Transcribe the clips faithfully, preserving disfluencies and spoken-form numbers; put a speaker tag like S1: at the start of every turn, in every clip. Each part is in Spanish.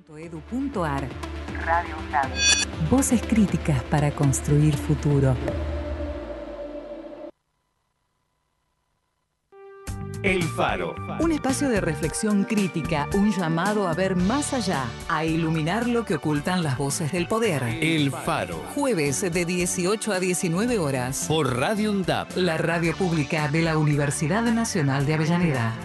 S1: edu punto ar Radio UNDAB. Voces críticas para construir futuro.
S2: El Faro.
S1: Un espacio de reflexión crítica, un llamado a ver más allá, a iluminar lo que ocultan las voces del poder.
S2: El Faro.
S1: Jueves de dieciocho a diecinueve horas.
S2: Por Radio UNDAB.
S1: La radio pública de la Universidad Nacional de Avellaneda.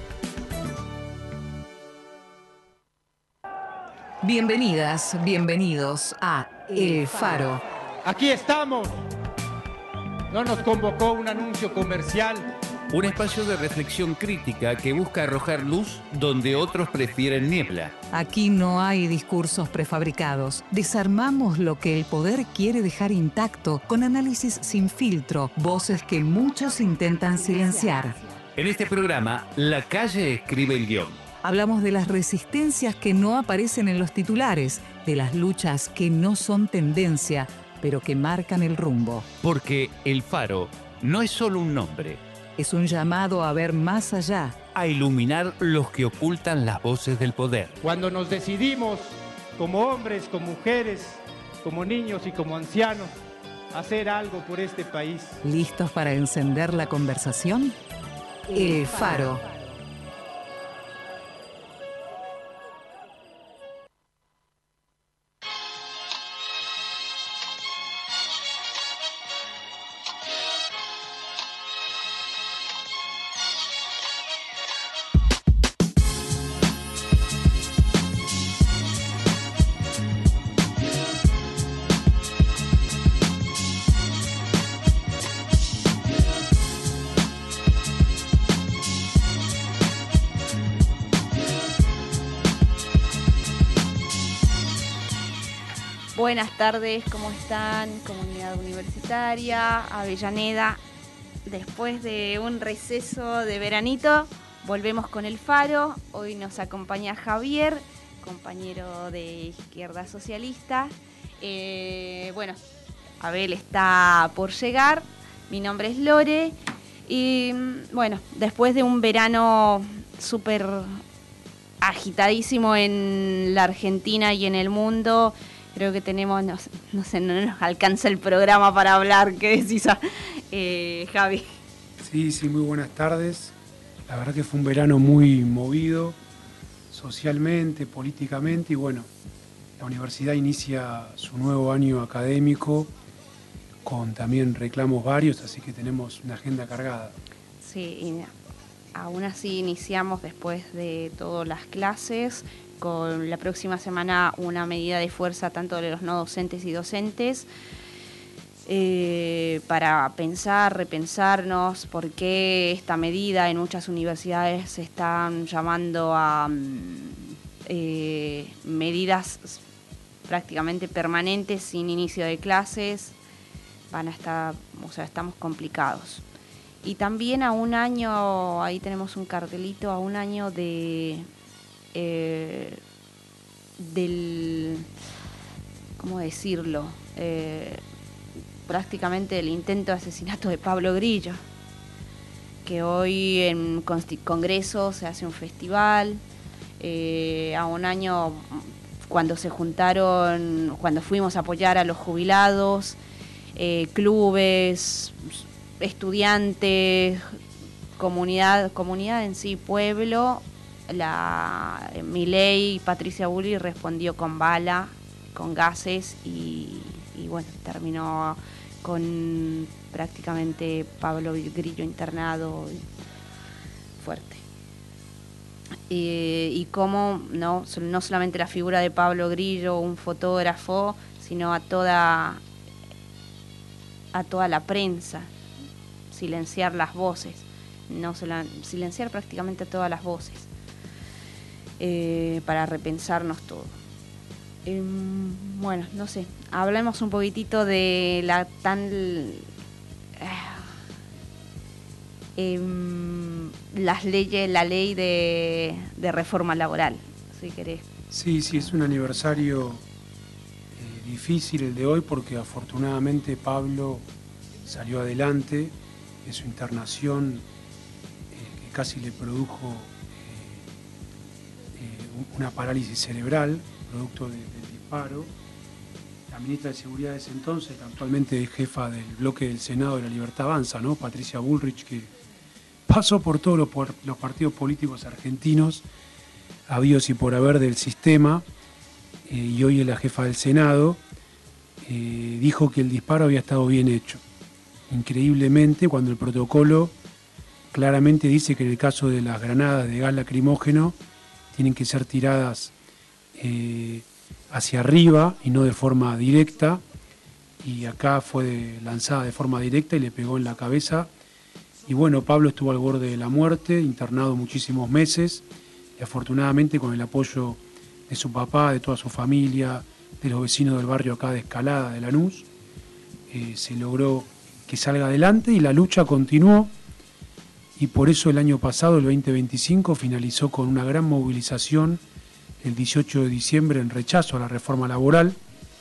S1: Bienvenidas, bienvenidos a El Faro.
S3: Aquí estamos. No nos convocó un anuncio comercial.
S2: Un espacio de reflexión crítica que busca arrojar luz donde otros prefieren niebla.
S1: Aquí no hay discursos prefabricados. Desarmamos lo que el poder quiere dejar intacto con análisis sin filtro, voces que muchos intentan silenciar.
S2: En este programa, la calle escribe el guión.
S1: Hablamos de las resistencias que no aparecen en los titulares, de las luchas que no son tendencia, pero que marcan el rumbo.
S2: Porque El Faro no es solo un nombre.
S1: Es un llamado a ver más allá.
S2: A iluminar los que ocultan las voces del poder.
S3: Cuando nos decidimos, como hombres, como mujeres, como niños y como ancianos, hacer algo por este país.
S1: ¿Listos para encender la conversación? El Faro.
S4: Buenas tardes, ¿cómo están? Comunidad universitaria, Avellaneda. Después de un receso de veranito, volvemos con El Faro. Hoy nos acompaña Javier, compañero de Izquierda Socialista. Eh, bueno, Abel está por llegar. Mi nombre es Lore. Y bueno, después de un verano súper agitadísimo en la Argentina y en el mundo, creo que tenemos, no, no sé, no nos alcanza el programa para hablar. ¿Qué decís, eh, Javi?
S5: Sí, sí, muy buenas tardes. La verdad que fue un verano muy movido, socialmente, políticamente, y bueno, la universidad inicia su nuevo año académico con también reclamos varios, así que tenemos una agenda cargada.
S4: Sí, y aún así iniciamos después de todas las clases, con la próxima semana una medida de fuerza tanto de los no docentes y docentes, eh, para pensar, repensarnos por qué esta medida en muchas universidades se están llamando a eh, medidas prácticamente permanentes sin inicio de clases. Van a estar, o sea, estamos complicados. Y también a un año, ahí tenemos un cartelito, a un año de Eh, del, ¿cómo decirlo? Eh, prácticamente el intento de asesinato de Pablo Grillo, que hoy en Congreso se hace un festival, eh, a un año cuando se juntaron, cuando fuimos a apoyar a los jubilados, eh, clubes, estudiantes, comunidad, comunidad en sí, pueblo. La Milei, Patricia Bullrich respondió con bala, con gases y, y bueno, terminó con prácticamente Pablo Grillo internado, fuerte. Y, y cómo no, no solamente la figura de Pablo Grillo, un fotógrafo, sino a toda, a toda la prensa, silenciar las voces, no silenciar prácticamente todas las voces. Eh, para repensarnos todo. Eh, bueno, no sé, hablemos un poquitito de la tan... Eh, eh, las leyes, la ley de, de reforma laboral, si querés.
S5: Sí, sí, es un aniversario eh, difícil el de hoy porque afortunadamente Pablo salió adelante de su internación, eh, que casi le produjo una parálisis cerebral, producto de, del disparo. La ministra de Seguridad de ese entonces, actualmente jefa del bloque del Senado de la Libertad Avanza, ¿no? Patricia Bullrich, que pasó por todos los, por los partidos políticos argentinos, habidos y por haber del sistema, eh, y hoy es la jefa del Senado, eh, dijo que el disparo había estado bien hecho. Increíblemente, cuando el protocolo claramente dice que en el caso de las granadas de gas lacrimógeno tienen que ser tiradas eh, hacia arriba y no de forma directa, y acá fue lanzada de forma directa y le pegó en la cabeza. Y bueno, Pablo estuvo al borde de la muerte, internado muchísimos meses, y afortunadamente con el apoyo de su papá, de toda su familia, de los vecinos del barrio acá de Escalada, de Lanús, eh, se logró que salga adelante y la lucha continuó. Y por eso el año pasado, el veinte veinticinco, finalizó con una gran movilización el dieciocho de diciembre en rechazo a la reforma laboral,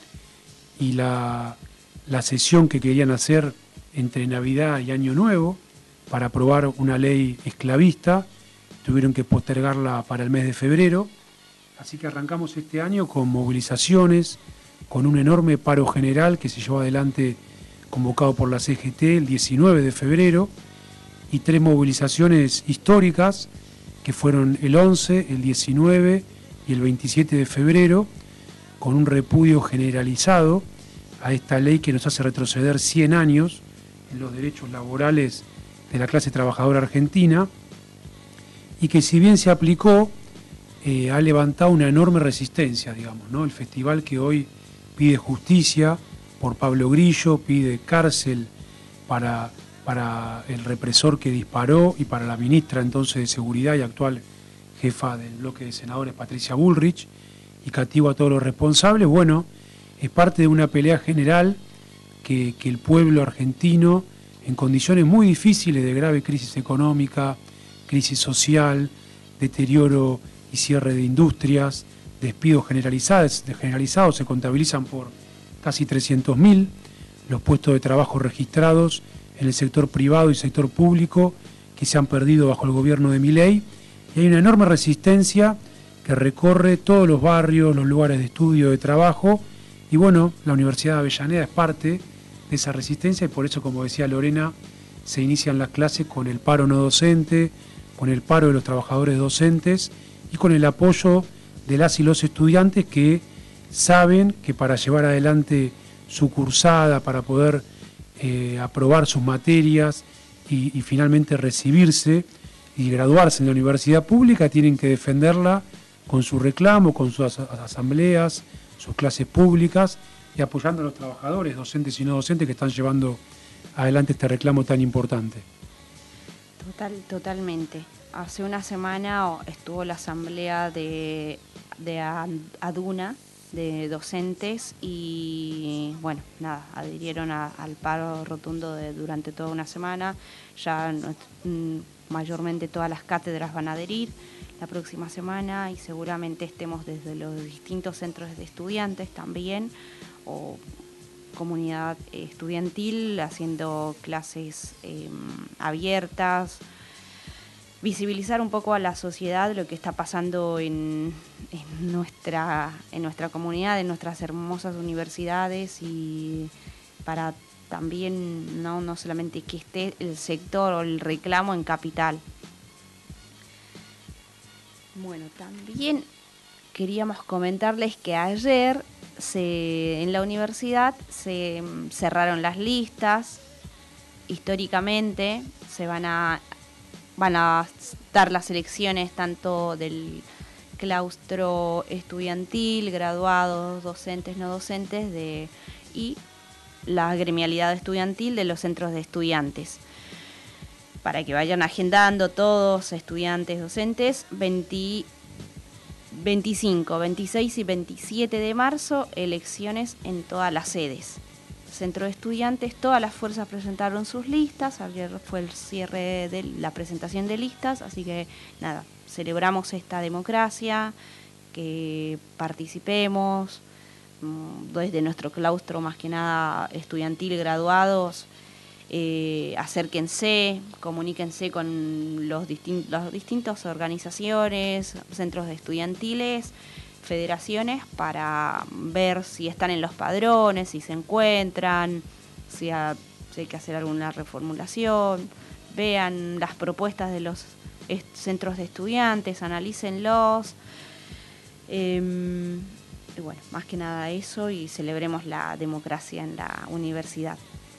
S5: y la, la sesión que querían hacer entre Navidad y Año Nuevo para aprobar una ley esclavista, tuvieron que postergarla para el mes de febrero. Así que arrancamos este año con movilizaciones, con un enorme paro general que se llevó adelante convocado por la C G T el diecinueve de febrero, y tres movilizaciones históricas que fueron el once, el diecinueve y el veintisiete de febrero, con un repudio generalizado a esta ley que nos hace retroceder cien años en los derechos laborales de la clase trabajadora argentina, y que si bien se aplicó, eh, ha levantado una enorme resistencia, digamos, ¿no? El festival que hoy pide justicia por Pablo Grillo, pide cárcel para, para el represor que disparó y para la ministra entonces de Seguridad y actual jefa del bloque de senadores, Patricia Bullrich, y castigo a todos los responsables. Bueno, es parte de una pelea general que, que el pueblo argentino, en condiciones muy difíciles de grave crisis económica, crisis social, deterioro y cierre de industrias, despidos generalizados, generalizados se contabilizan por casi trescientos mil, los puestos de trabajo registrados en el sector privado y sector público que se han perdido bajo el gobierno de Milei, y hay una enorme resistencia que recorre todos los barrios, los lugares de estudio, de trabajo, y bueno, la Universidad de Avellaneda es parte de esa resistencia, y por eso, como decía Lorena, se inician las clases con el paro no docente, con el paro de los trabajadores docentes y con el apoyo de las y los estudiantes que saben que para llevar adelante su cursada, para poder eh, aprobar sus materias y, y finalmente recibirse y graduarse en la universidad pública, tienen que defenderla con su reclamo, con sus asambleas, sus clases públicas, y apoyando a los trabajadores, docentes y no docentes, que están llevando adelante este reclamo tan importante.
S4: Total, totalmente. Hace una semana estuvo la asamblea de, de ADUNA, de docentes, y bueno, nada, adhirieron a, al paro rotundo de, durante toda una semana. Ya mm, mayormente todas las cátedras van a adherir la próxima semana, y seguramente estemos desde los distintos centros de estudiantes también, o comunidad estudiantil, haciendo clases eh, abiertas, visibilizar un poco a la sociedad lo que está pasando en, en, nuestra, en nuestra comunidad, en nuestras hermosas universidades, y para también no, no solamente que esté el sector o el reclamo en capital. Bueno, también queríamos comentarles que ayer se, en la universidad se cerraron las listas. Históricamente se van a van a dar las elecciones tanto del claustro estudiantil, graduados, docentes, no docentes, de, y la gremialidad estudiantil de los centros de estudiantes. Para que vayan agendando todos, estudiantes, docentes, veinte, veinticinco, veintiséis y veintisiete de marzo, elecciones en todas las sedes. Centro de estudiantes, todas las fuerzas presentaron sus listas. Ayer fue el cierre de la presentación de listas, así que nada, celebramos esta democracia, que participemos desde nuestro claustro, más que nada estudiantil, graduados, eh, acérquense, comuníquense con los distin- las distintas organizaciones, centros estudiantiles, federaciones, para ver si están en los padrones, si se encuentran, si, ha, si hay que hacer alguna reformulación. Vean las propuestas de los est- centros de estudiantes, analícenlos. Eh, y bueno, más que nada eso, y celebremos la democracia en la universidad.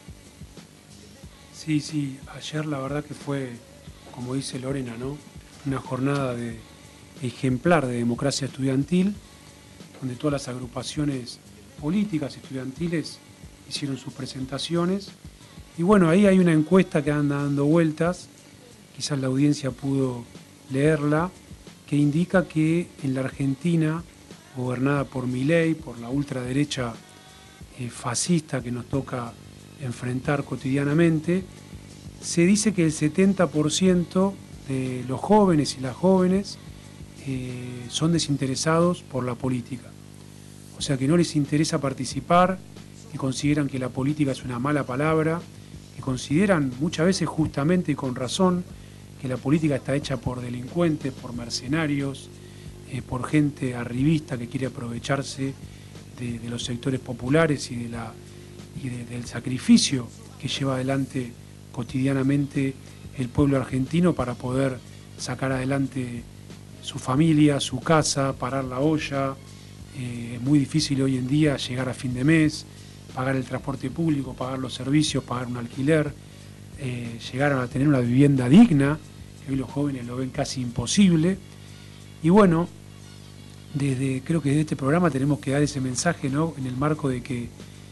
S5: Sí, sí, ayer la verdad que fue, como dice Lorena, ¿no?, una jornada de ejemplar de democracia estudiantil, donde todas las agrupaciones políticas estudiantiles hicieron sus presentaciones. Y bueno, ahí hay una encuesta que anda dando vueltas, quizás la audiencia pudo leerla, que indica que en la Argentina, gobernada por Milei, por la ultraderecha eh, fascista que nos toca enfrentar cotidianamente, se dice que el setenta por ciento de los jóvenes y las jóvenes eh, son desinteresados por la política. O sea, que no les interesa participar, que consideran que la política es una mala palabra, que consideran muchas veces justamente y con razón que la política está hecha por delincuentes, por mercenarios, eh, por gente arribista que quiere aprovecharse de, de los sectores populares y, de la, y de, del sacrificio que lleva adelante cotidianamente el pueblo argentino para poder sacar adelante su familia, su casa, parar la olla. Eh, es muy difícil hoy en día llegar a fin de mes, pagar el transporte público, pagar los servicios, pagar un alquiler, eh, llegar a tener una vivienda digna, que hoy los jóvenes lo ven casi imposible. Y bueno, desde, creo que desde este programa tenemos que dar ese mensaje, ¿no?, en el marco de que,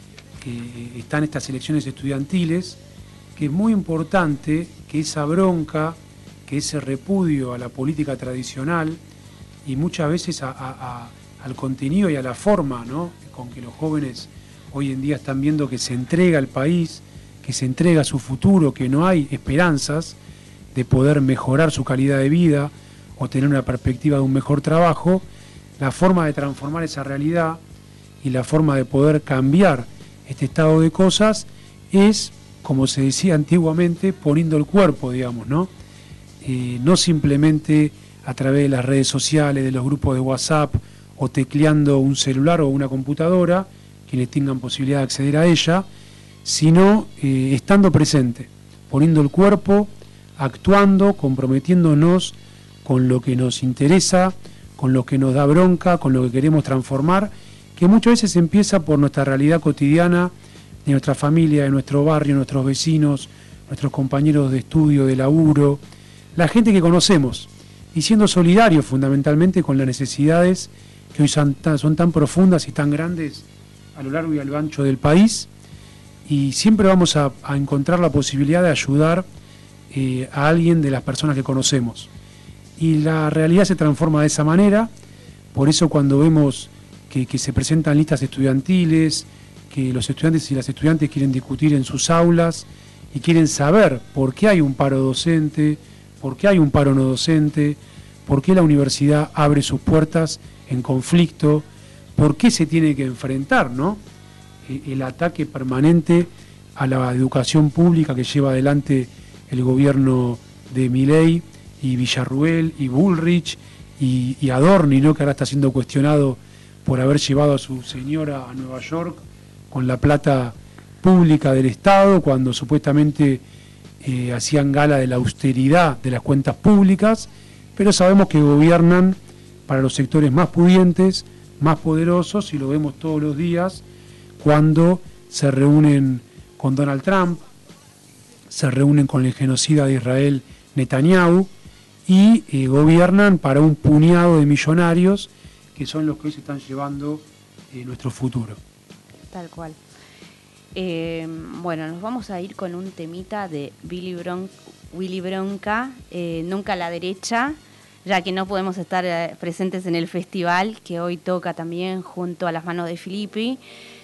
S5: que están estas elecciones estudiantiles, que es muy importante que esa bronca, que ese repudio a la política tradicional y muchas veces a, a, a, al contenido y a la forma, ¿no?, con que los jóvenes hoy en día están viendo que se entrega el país, que se entrega su futuro, que no hay esperanzas de poder mejorar su calidad de vida o tener una perspectiva de un mejor trabajo. La forma de transformar esa realidad y la forma de poder cambiar este estado de cosas es, como se decía antiguamente, poniendo el cuerpo, digamos, ¿no? Eh, no simplemente a través de las redes sociales, de los grupos de WhatsApp o tecleando un celular o una computadora, quienes tengan posibilidad de acceder a ella, sino eh, estando presente, poniendo el cuerpo, actuando, comprometiéndonos con lo que nos interesa, con lo que nos da bronca, con lo que queremos transformar, que muchas veces empieza por nuestra realidad cotidiana, de nuestra familia, de nuestro barrio, nuestros vecinos, nuestros compañeros de estudio, de laburo, la gente que conocemos, y siendo solidarios fundamentalmente con las necesidades que hoy son tan, son tan profundas y tan grandes a lo largo y a lo ancho del país, y siempre vamos a, a encontrar la posibilidad de ayudar eh, a alguien de las personas que conocemos. Y la realidad se transforma de esa manera. Por eso cuando vemos que, que se presentan listas estudiantiles, que los estudiantes y las estudiantes quieren discutir en sus aulas y quieren saber por qué hay un paro docente, por qué hay un paro no docente, por qué la universidad abre sus puertas en conflicto, por qué se tiene que enfrentar, ¿no?, el ataque permanente a la educación pública que lleva adelante el gobierno de Milei y Villarruel y Bullrich y, y Adorni, ¿no?, que ahora está siendo cuestionado por haber llevado a su señora a Nueva York con la plata pública del Estado, cuando supuestamente eh, hacían gala de la austeridad de las cuentas públicas, pero sabemos que gobiernan para los sectores más pudientes, más poderosos, y lo vemos todos los días cuando se reúnen con Donald Trump, se reúnen con el genocida de Israel Netanyahu, y eh, gobiernan para un puñado de millonarios que son los que hoy se están llevando eh, nuestro futuro.
S4: Tal cual. Eh, bueno, nos vamos a ir con un temita de Willy, Bron- Willy Bronca, eh, Nunca a la derecha, ya que no podemos estar eh, presentes en el festival, que hoy toca también junto a Las Manos de Filippi.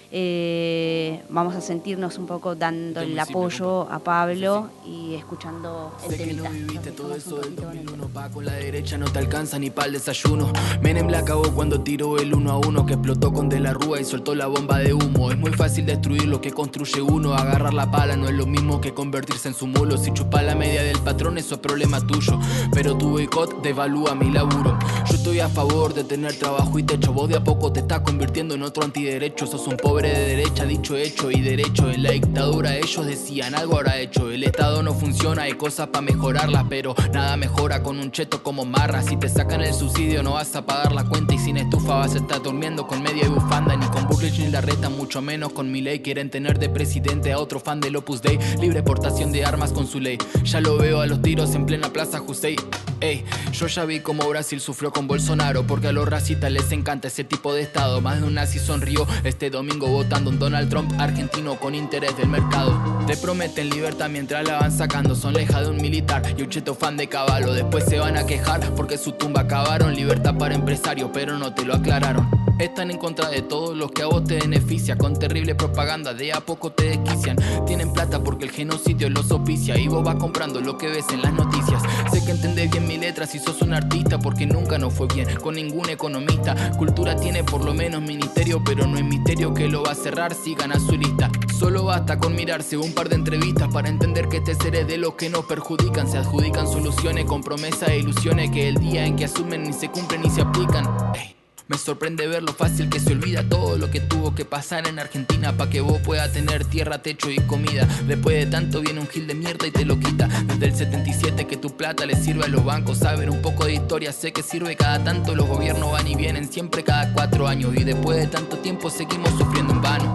S4: Eh, vamos a sentirnos un poco dando el apoyo a Pablo y escuchando el temita.
S6: Sé que no viviste todo eso del dos mil uno, pa' con la derecha no te alcanza ni para el desayuno. Menem la acabó cuando tiró el uno a uno, que explotó con De la Rúa y soltó la bomba de humo. Es muy fácil destruir lo que construye uno, agarrar la pala no es lo mismo que convertirse en su mulo. Si chupa la media del patrón eso es problema tuyo, pero tu boicot devalúa mi laburo. Yo estoy a favor de tener trabajo y techo, vos de a poco te estás convirtiendo en otro antiderecho. Sos un pobre de derecha, dicho hecho y derecho. En la dictadura ellos decían algo habrá hecho. El Estado no funciona, hay cosas para mejorarlas, pero nada mejora con un cheto como Marra. Si te sacan el subsidio no vas a pagar la cuenta, y sin estufa vas a estar durmiendo con media y bufanda. Ni con Bullrich ni la reta, mucho menos con Milei. Quieren tener de presidente a otro fan del Opus Dei, libre portación de armas con su ley. Ya lo veo a los tiros en plena plaza Jusey. Ey, yo ya vi cómo Brasil sufrió con Bolsonaro, porque a los racistas les encanta ese tipo de estado. Más de un nazi sonrió este domingo votando un Donald Trump argentino con interés del mercado. Te prometen libertad mientras la van sacando, son leja de un militar y un cheto fan de Caballo. Después se van a quejar porque su tumba acabaron. Libertad para empresarios, pero no te lo aclararon. Están en contra de todos los que a vos te beneficia, con terrible propaganda de a poco te desquician. Tienen plata porque el genocidio los auspicia, y vos vas comprando lo que ves en las noticias. Sé que entendés bien mi letra si sos un artista, porque nunca nos fue bien con ningún economista. Cultura tiene por lo menos ministerio, pero no es misterio que lo va a cerrar si gana su lista. Solo basta con mirarse un par de entrevistas para entender que este ser es de los que nos perjudican. Se adjudican soluciones con promesas e ilusiones que el día en que asumen ni se cumplen ni se aplican. Ey. Me sorprende ver lo fácil que se olvida todo lo que tuvo que pasar en Argentina para que vos puedas tener tierra, techo y comida. Después de tanto viene un gil de mierda y te lo quita. Desde el setenta y siete que tu plata le sirve a los bancos. Saber un poco de historia sé que sirve cada tanto. Los gobiernos van y vienen siempre cada cuatro años, y después de tanto tiempo seguimos sufriendo en vano.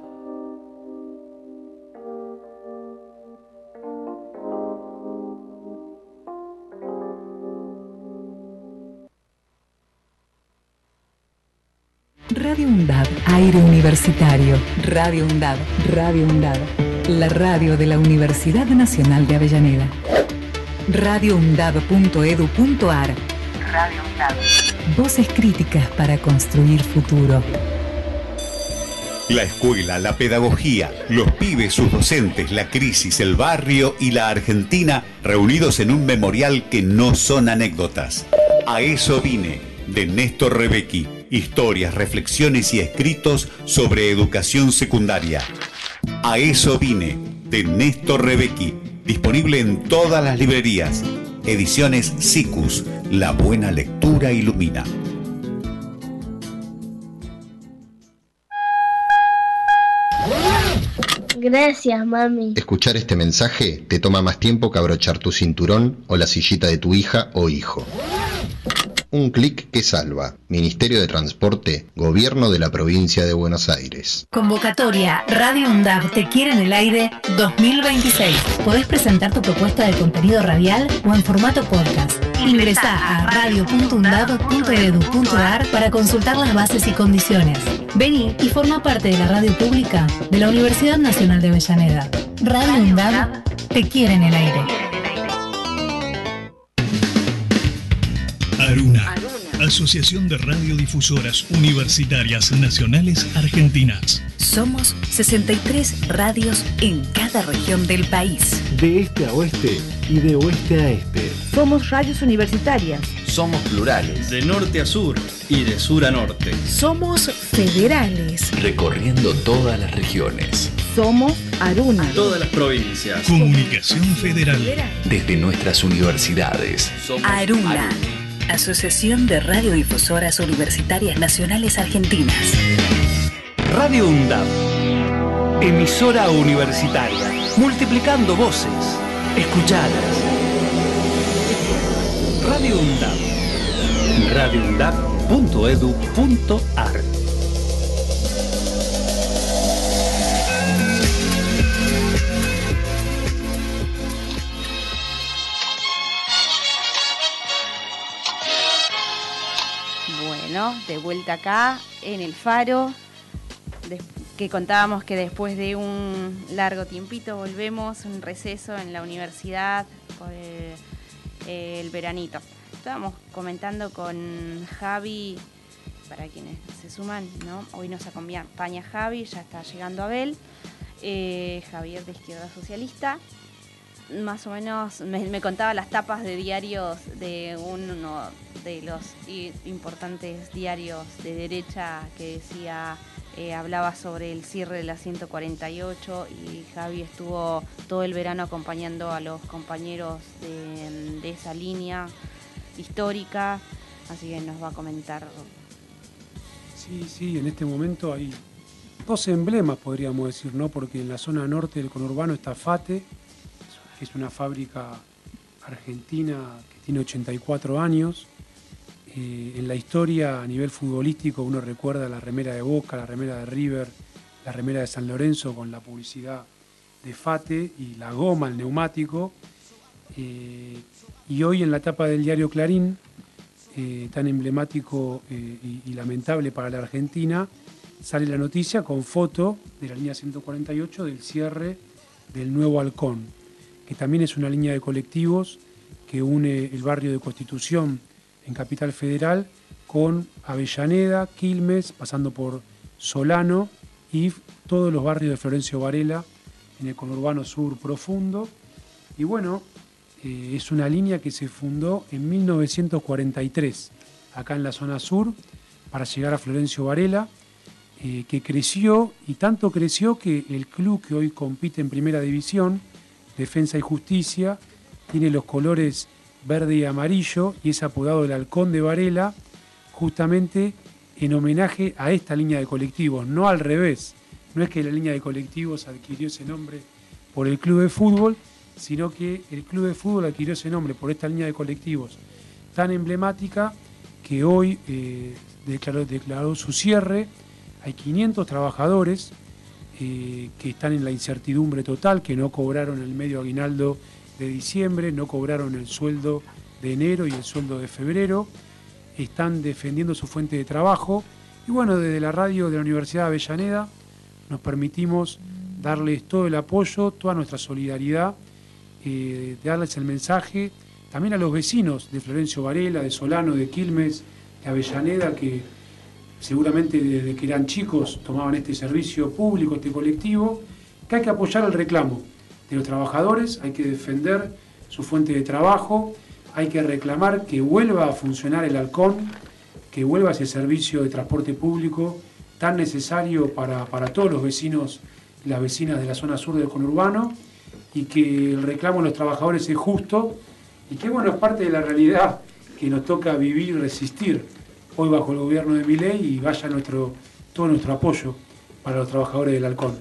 S1: Radio UNDAB, aire universitario. Radio UNDAB, Radio UNDAB, la radio de la Universidad Nacional de Avellaneda. radio undab punto edu punto ar. Radio UNDAB. Voces críticas para construir futuro.
S7: La escuela, la pedagogía, los pibes, sus docentes, la crisis, el barrio y la Argentina reunidos en un memorial que no son anécdotas. A eso vine, de Néstor Rebecki. Historias, reflexiones y escritos sobre educación secundaria. A eso vine, de Néstor Rebecki. Disponible en todas las librerías. Ediciones SICUS. La buena lectura ilumina.
S8: Gracias, mami.
S9: Escuchar este mensaje te toma más tiempo que abrochar tu cinturón o la sillita de tu hija o hijo. Un clic que salva. Ministerio de Transporte, Gobierno de la Provincia de Buenos Aires.
S10: Convocatoria Radio UNDAB Te Quiere en el Aire dos mil veintiséis. Podés presentar tu propuesta de contenido radial o en formato podcast. Ingresá a radio punto undab punto edu punto ar para consultar las bases y condiciones. Vení y forma parte de la radio pública de la Universidad Nacional de Avellaneda. Radio UNDAB Te Quiere en el Aire.
S11: Aruna, Asociación de Radiodifusoras Universitarias Nacionales Argentinas.
S12: Somos sesenta y tres radios en cada región del país.
S13: De este a oeste y de oeste a este.
S14: Somos radios universitarias.
S15: Somos plurales. De norte a sur y de sur a norte.
S14: Somos federales.
S15: Recorriendo todas las regiones.
S14: Somos Aruna.
S15: Todas las provincias.
S11: Comunicación Federal.
S15: Desde nuestras universidades.
S12: Somos Aruna. Aruna. Asociación de Radiodifusoras Universitarias Nacionales Argentinas.
S16: Radio UNDAB, emisora universitaria, multiplicando voces, escuchadas. Radio UNDAB, radio undab punto edu punto ar.
S4: De vuelta acá en el Faro, que contábamos que después de un largo tiempito volvemos, un receso en la universidad por el, el veranito. Estábamos comentando con Javi para quienes se suman, ¿no? Hoy nos acompaña Javi, ya está llegando Abel, eh, Javier de Izquierda Socialista. Más o menos me, me contaba las tapas de diarios de uno de los importantes diarios de derecha que decía, eh, hablaba sobre el cierre de la ciento cuarenta y ocho, y Javi estuvo todo el verano acompañando a los compañeros de, de esa línea histórica, así que nos va a comentar.
S5: Sí, sí, en este momento hay dos emblemas, podríamos decir, ¿no? Porque en la zona norte del conurbano está FATE, que es una fábrica argentina que tiene ochenta y cuatro años. Eh, en la historia, a nivel futbolístico, uno recuerda la remera de Boca, la remera de River, la remera de San Lorenzo con la publicidad de FATE y la goma, el neumático. Eh, y hoy en la tapa del diario Clarín, eh, tan emblemático eh, y, y lamentable para la Argentina, sale la noticia con foto de la línea ciento cuarenta y ocho del cierre del Nuevo Halcón, que también es una línea de colectivos que une el barrio de Constitución en Capital Federal con Avellaneda, Quilmes, pasando por Solano y todos los barrios de Florencio Varela en el conurbano sur profundo. Y bueno, eh, es una línea que se fundó en mil novecientos cuarenta y tres, acá en la zona sur, para llegar a Florencio Varela, eh, que creció, y tanto creció que el club que hoy compite en Primera División, Defensa y Justicia, tiene los colores verde y amarillo y es apodado el Halcón de Varela, justamente en homenaje a esta línea de colectivos, no al revés. No es que la línea de colectivos adquirió ese nombre por el club de fútbol, sino que el club de fútbol adquirió ese nombre por esta línea de colectivos tan emblemática que hoy eh, declaró, declaró su cierre. Hay quinientos trabajadores Eh, que están en la incertidumbre total, que no cobraron el medio aguinaldo de diciembre, no cobraron el sueldo de enero y el sueldo de febrero, están defendiendo su fuente de trabajo. Y bueno, desde la radio de la Universidad de Avellaneda nos permitimos darles todo el apoyo, toda nuestra solidaridad, eh, darles el mensaje también a los vecinos de Florencio Varela, de Solano, de Quilmes, de Avellaneda, que seguramente desde que eran chicos tomaban este servicio público, este colectivo, que hay que apoyar el reclamo de los trabajadores, hay que defender su fuente de trabajo, hay que reclamar que vuelva a funcionar el Halcón, que vuelva ese servicio de transporte público tan necesario para, para todos los vecinos y las vecinas de la zona sur del conurbano, y que el reclamo de los trabajadores es justo, y que bueno, es parte de la realidad que nos toca vivir y resistir hoy bajo el gobierno de Milei, y vaya nuestro, todo nuestro apoyo para los trabajadores del Halcón.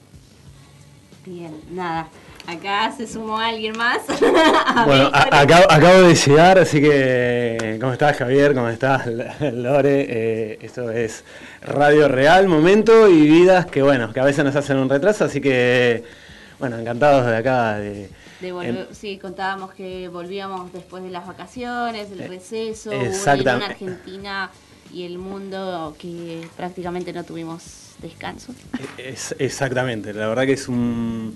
S4: Bien, nada, acá se sumó alguien más.
S17: Bueno, a, acabo, acabo de llegar, así que ¿cómo estás, Javier? ¿Cómo estás, Lore? Eh, esto es Radio Real, momento y vidas que bueno, que a veces nos hacen un retraso, así que bueno, encantados de acá de...
S4: De volver, eh, sí, contábamos que volvíamos después de las vacaciones, del receso,
S17: exactamente.
S4: En Argentina y el mundo que prácticamente no tuvimos descanso.
S17: Es, exactamente, la verdad que es un...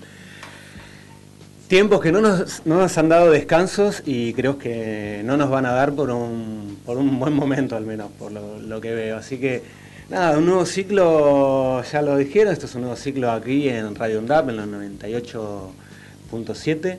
S17: Tiempos que no nos, no nos han dado descansos y creo que no nos van a dar por un, por un buen momento al menos, por lo, lo que veo. Así que nada, un nuevo ciclo, ya lo dijeron, esto es un nuevo ciclo aquí en Radio UNDAP, en los noventa y ocho punto siete,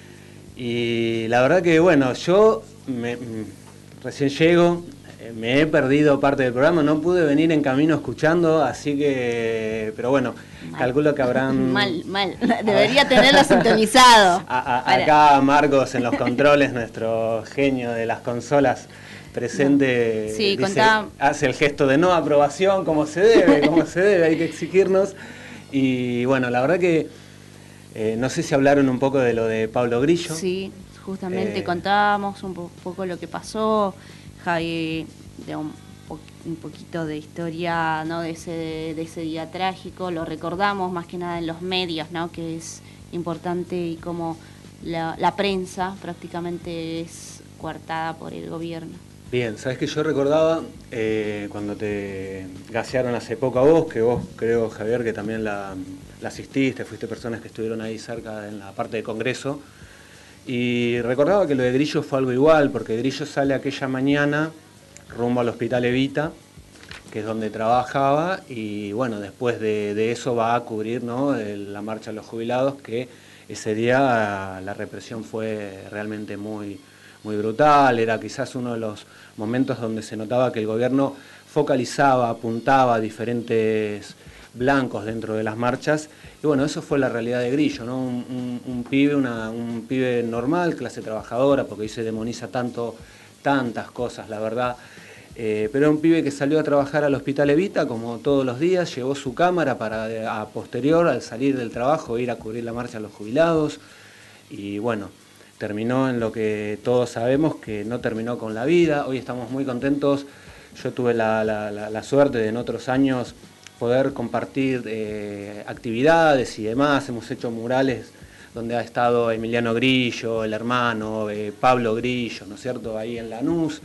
S17: y la verdad que bueno, yo me, recién llego, me he perdido parte del programa, no pude venir en camino escuchando, así que, pero bueno, mal. Calculo que habrán...
S4: Mal, mal, debería tenerlo sintonizado.
S17: A, a, acá Marcos en los controles, nuestro genio de las consolas, presente,
S4: sí,
S17: dice,
S4: contá...
S17: hace el gesto de no aprobación, como se debe, como se debe, hay que exigirnos, y bueno, la verdad que Eh, no sé si hablaron un poco de lo de Pablo Grillo.
S4: Sí, justamente
S17: eh,
S4: contábamos un po poco lo que pasó, Javi, de un, po un poquito de historia, ¿no? de, ese, de ese día trágico, lo recordamos más que nada en los medios, ¿no? que es importante, y como la, la prensa prácticamente es coartada por el gobierno.
S17: Bien, sabes que yo recordaba eh, cuando te gasearon hace poco a vos, que vos creo, Javier, que también la, la asististe, fuiste personas que estuvieron ahí cerca en la parte de Congreso, y recordaba que lo de Grillo fue algo igual, porque Grillo sale aquella mañana rumbo al Hospital Evita, que es donde trabajaba, y bueno, después de, de eso va a cubrir, ¿no?, el, la marcha de los jubilados, que ese día la represión fue realmente muy, muy brutal, era quizás uno de los momentos donde se notaba que el gobierno focalizaba, apuntaba a diferentes blancos dentro de las marchas, y bueno, eso fue la realidad de Grillo, ¿no? Un, un, un pibe, una, un pibe normal, clase trabajadora, porque hoy se demoniza tanto, tantas cosas, la verdad, eh, pero un pibe que salió a trabajar al Hospital Evita, como todos los días, llevó su cámara para, a posterior, al salir del trabajo, ir a cubrir la marcha a los jubilados, y bueno, terminó en lo que todos sabemos que no terminó con la vida. Hoy estamos muy contentos. Yo tuve la, la, la, la suerte de en otros años poder compartir eh, actividades y demás. Hemos hecho murales donde ha estado Emiliano Grillo, el hermano, eh, Pablo Grillo, ¿no es cierto?, ahí en Lanús.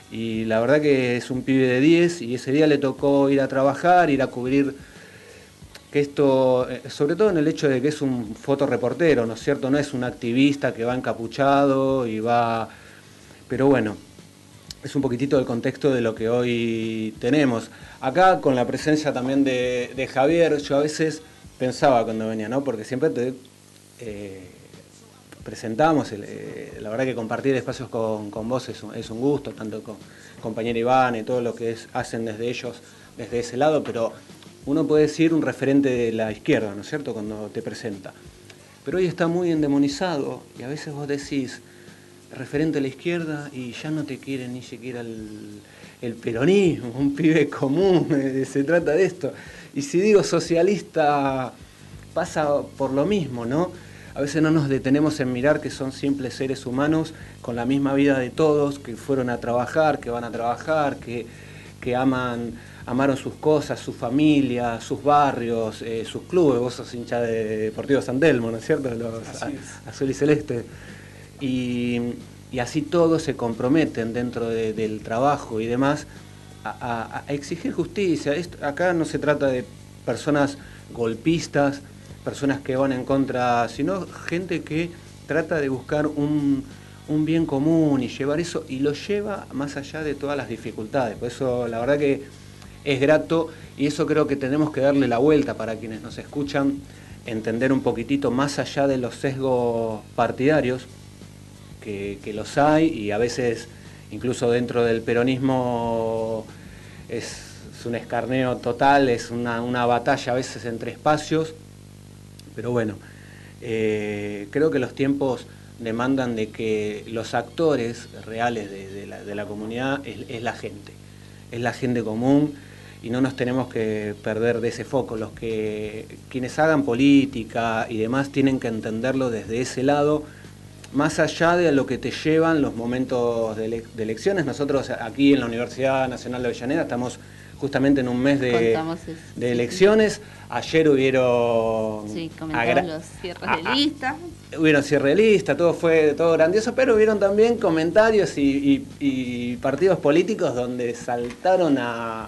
S17: Y la verdad que es un pibe de diez, y ese día le tocó ir a trabajar, ir a cubrir, que esto, sobre todo en el hecho de que es un fotoreportero, ¿no es cierto?, no es un activista que va encapuchado y va... Pero bueno, es un poquitito del contexto de lo que hoy tenemos. Acá, con la presencia también de, de Javier, yo a veces pensaba cuando venía, ¿no?, porque siempre te eh, presentamos, eh, la verdad que compartir espacios con, con vos es un, es un gusto, tanto con compañero Iván y todo lo que es, hacen desde ellos, desde ese lado, pero uno puede decir un referente de la izquierda, ¿no es cierto?, cuando te presenta. Pero hoy está muy endemonizado, y a veces vos decís, referente a la izquierda, y ya no te quiere ni siquiera el, el peronismo, un pibe común, eh, se trata de esto. Y si digo socialista, pasa por lo mismo, ¿no? A veces no nos detenemos en mirar que son simples seres humanos con la misma vida de todos, que fueron a trabajar, que van a trabajar, que, que aman... amaron sus cosas, su familia, sus barrios, eh, sus clubes. Vos sos hincha de Deportivo San Telmo, ¿no es cierto?, los a, azul y celeste. Y, y así todos se comprometen dentro de, del trabajo y demás a, a, a exigir justicia. Esto, acá no se trata de personas golpistas, personas que van en contra, sino gente que trata de buscar un, un bien común y llevar eso, y lo lleva más allá de todas las dificultades. Por eso la verdad que es grato, y eso creo que tenemos que darle la vuelta para quienes nos escuchan, entender un poquitito más allá de los sesgos partidarios, que, que los hay, y a veces incluso dentro del peronismo es, es un escarneo total, es una, una batalla a veces entre espacios, pero bueno, eh, creo que los tiempos demandan de que los actores reales de, de, la, de la comunidad es, es la gente, es la gente común, y no nos tenemos que perder de ese foco. Los que quienes hagan política y demás tienen que entenderlo desde ese lado, más allá de lo que te llevan los momentos de, ele de elecciones. Nosotros aquí en la Universidad Nacional de Avellaneda estamos justamente en un mes de, de elecciones. Ayer hubieron...
S4: Sí, comentamos los cierres de lista.
S17: Hubieron cierre de lista, todo fue todo grandioso, pero hubieron también comentarios y, y, y partidos políticos donde saltaron a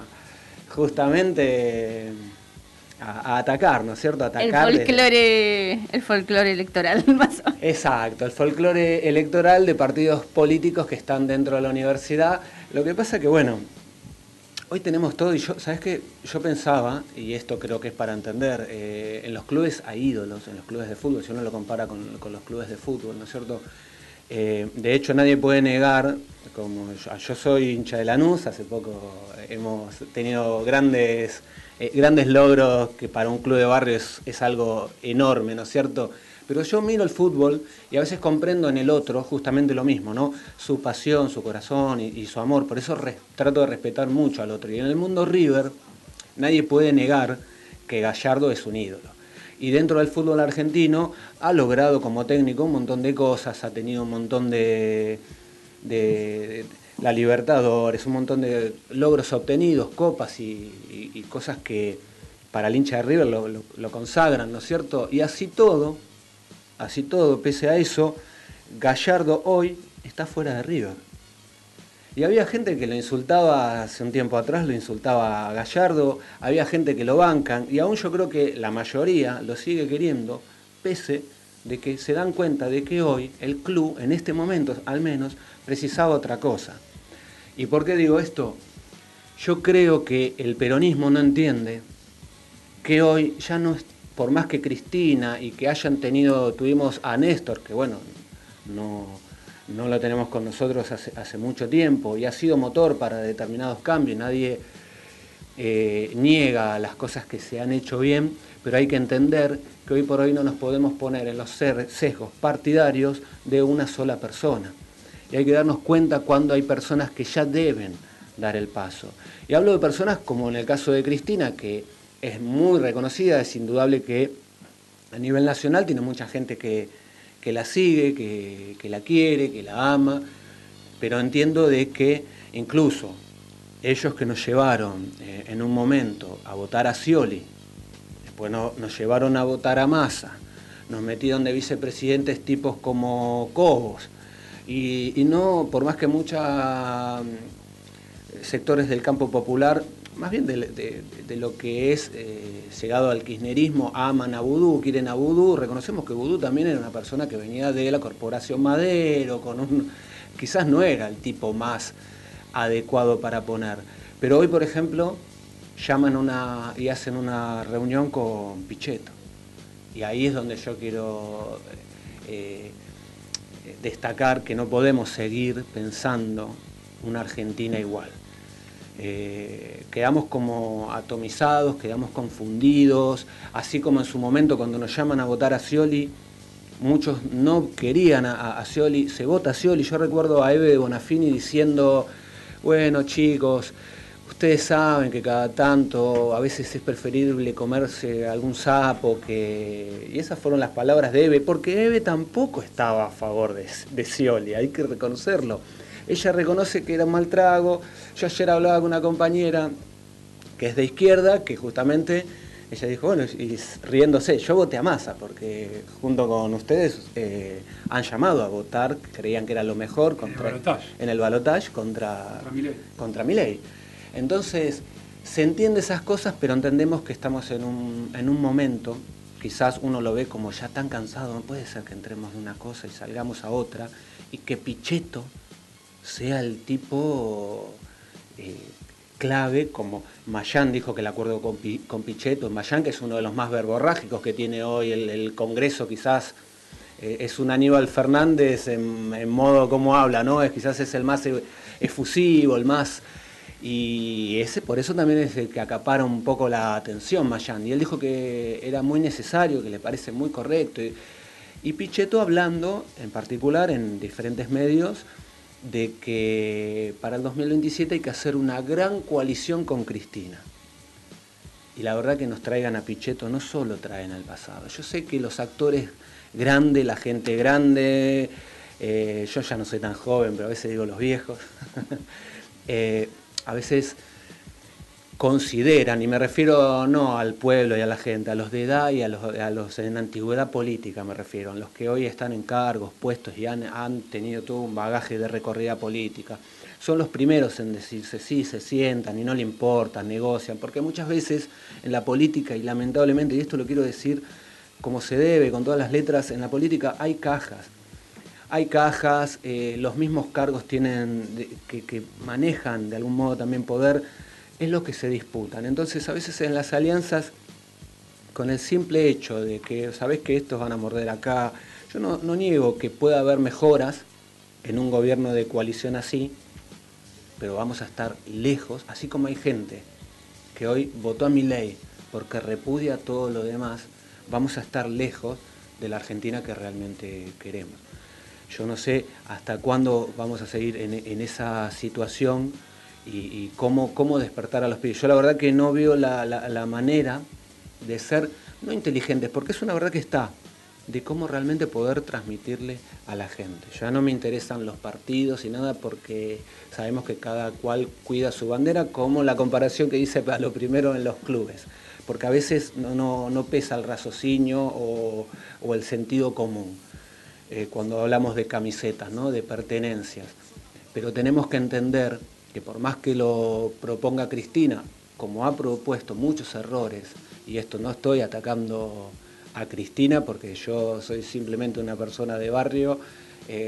S17: justamente a, a atacar, ¿no es cierto? A atacar
S4: el folclore, de... el folclore electoral, más o menos.
S17: Exacto, el folclore electoral de partidos políticos que están dentro de la universidad. Lo que pasa que, bueno, hoy tenemos todo, y yo, ¿sabes qué? Yo pensaba, y esto creo que es para entender, eh, en los clubes hay ídolos, en los clubes de fútbol, si uno lo compara con, con los clubes de fútbol, ¿no es cierto? Eh, de hecho, nadie puede negar, como yo, yo soy hincha de Lanús, hace poco hemos tenido grandes, eh, grandes logros, que para un club de barrio es, es algo enorme, ¿no es cierto? Pero yo miro el fútbol y a veces comprendo en el otro justamente lo mismo, ¿no? Su pasión, su corazón y, y su amor. Por eso res, trato de respetar mucho al otro. Y en el mundo River nadie puede negar que Gallardo es un ídolo. Y dentro del fútbol argentino ha logrado como técnico un montón de cosas, ha tenido un montón de, de, de la Libertadores, un montón de logros obtenidos, copas y, y, y cosas que para el hincha de River lo, lo, lo consagran, ¿no es cierto? Y así todo, así todo, pese a eso, Gallardo hoy está fuera de River. Y había gente que lo insultaba hace un tiempo atrás, lo insultaba a Gallardo, había gente que lo bancan, y aún yo creo que la mayoría lo sigue queriendo, pese de que se dan cuenta de que hoy el club, en este momento al menos, precisaba otra cosa. ¿Y por qué digo esto? yo creo que el peronismo no entiende que hoy ya no es, por más que Cristina y que hayan tenido, tuvimos a Néstor, que bueno, no, no lo tenemos con nosotros hace, hace mucho tiempo y ha sido motor para determinados cambios, nadie eh, niega las cosas que se han hecho bien, pero hay que entender que hoy por hoy no nos podemos poner en los sesgos partidarios de una sola persona. Y hay que darnos cuenta cuando hay personas que ya deben dar el paso. Y hablo de personas como en el caso de Cristina, que es muy reconocida, es indudable que a nivel nacional tiene mucha gente que, que la sigue, que, que la quiere, que la ama, pero entiendo de que incluso ellos que nos llevaron eh, en un momento a votar a Scioli, después no, nos llevaron a votar a Massa, nos metieron de vicepresidentes tipos como Cobos, y, y no, por más que muchos sectores del campo popular, más bien de, de, de lo que es eh, llegado al kirchnerismo, aman a Vudú, quieren a Vudú, reconocemos que Vudú también era una persona que venía de la Corporación Madero, con un, quizás no era el tipo más adecuado para poner, pero hoy por ejemplo llaman una y hacen una reunión con Pichetto, y ahí es donde yo quiero eh, destacar que no podemos seguir pensando una Argentina igual. Eh, quedamos como atomizados, quedamos confundidos, así como en su momento cuando nos llaman a votar a Scioli, muchos no querían a, a Scioli, se vota a Scioli. Yo recuerdo a Eve Bonafini diciendo, bueno chicos, ustedes saben que cada tanto a veces es preferible comerse algún sapo que... Y esas fueron las palabras de Eve, porque Eve tampoco estaba a favor de, de Scioli, hay que reconocerlo. Ella reconoce que era un mal trago. Yo ayer hablaba con una compañera que es de izquierda, que justamente ella dijo, bueno, y riéndose, yo voté a Massa, porque junto con ustedes eh, han llamado a votar, creían que era lo mejor contra, en el balotaje contra, contra Milei. Contra Milei. Entonces, se entiende esas cosas, pero entendemos que estamos en un, en un momento, quizás uno lo ve como ya tan cansado, no puede ser que entremos de una cosa y salgamos a otra, y que Pichetto sea el tipo eh, clave, como Mayán dijo que el acuerdo con, Pi, con Pichetto, Mayán, que es uno de los más verborrágicos que tiene hoy el, el Congreso, quizás eh, es un Aníbal Fernández en, en modo como habla, ¿no? Es, quizás es el más efusivo, el más... Y ese por eso también es el que acapara un poco la atención, Mayán. Y él dijo que era muy necesario, que le parece muy correcto. Y, y Pichetto hablando, en particular, en diferentes medios, de que para el dos mil veintisiete hay que hacer una gran coalición con Cristina. Y la verdad que nos traigan a Pichetto no solo traen al pasado. Yo sé que los actores grandes, la gente grande, eh, yo ya no soy tan joven, pero a veces digo los viejos, eh, a veces consideran, y me refiero no al pueblo y a la gente, a los de edad y a los, a los en antigüedad política me refiero, a los que hoy están en cargos, puestos y han, han tenido todo un bagaje de recorrida política. Son los primeros en decirse sí, se sientan y no le importan, negocian, porque muchas veces en la política, y lamentablemente, y esto lo quiero decir como se debe, con todas las letras, en la política hay cajas. Hay cajas, eh, los mismos cargos tienen de, que, que manejan de algún modo también poder, es lo que se disputan. Entonces a veces en las alianzas, con el simple hecho de que sabés que estos van a morder acá, yo no, no niego que pueda haber mejoras en un gobierno de coalición así, pero vamos a estar lejos, así como hay gente que hoy votó a Milei porque repudia todo lo demás, vamos a estar lejos de la Argentina que realmente queremos. Yo no sé hasta cuándo vamos a seguir en, en esa situación y, y cómo, cómo despertar a los pibes. Yo la verdad que no veo la, la, la manera de ser, no inteligentes, porque es una verdad que está, de cómo realmente poder transmitirle a la gente. Ya no me interesan los partidos y nada, porque sabemos que cada cual cuida su bandera, como la comparación que hice para lo primero en los clubes, porque a veces no, no, no pesa el raciocinio o, o el sentido común. Eh, cuando hablamos de camisetas, ¿no? De pertenencias. Pero tenemos que entender que por más que lo proponga Cristina, como ha propuesto muchos errores, y esto no estoy atacando a Cristina porque yo soy simplemente una persona de barrio, eh,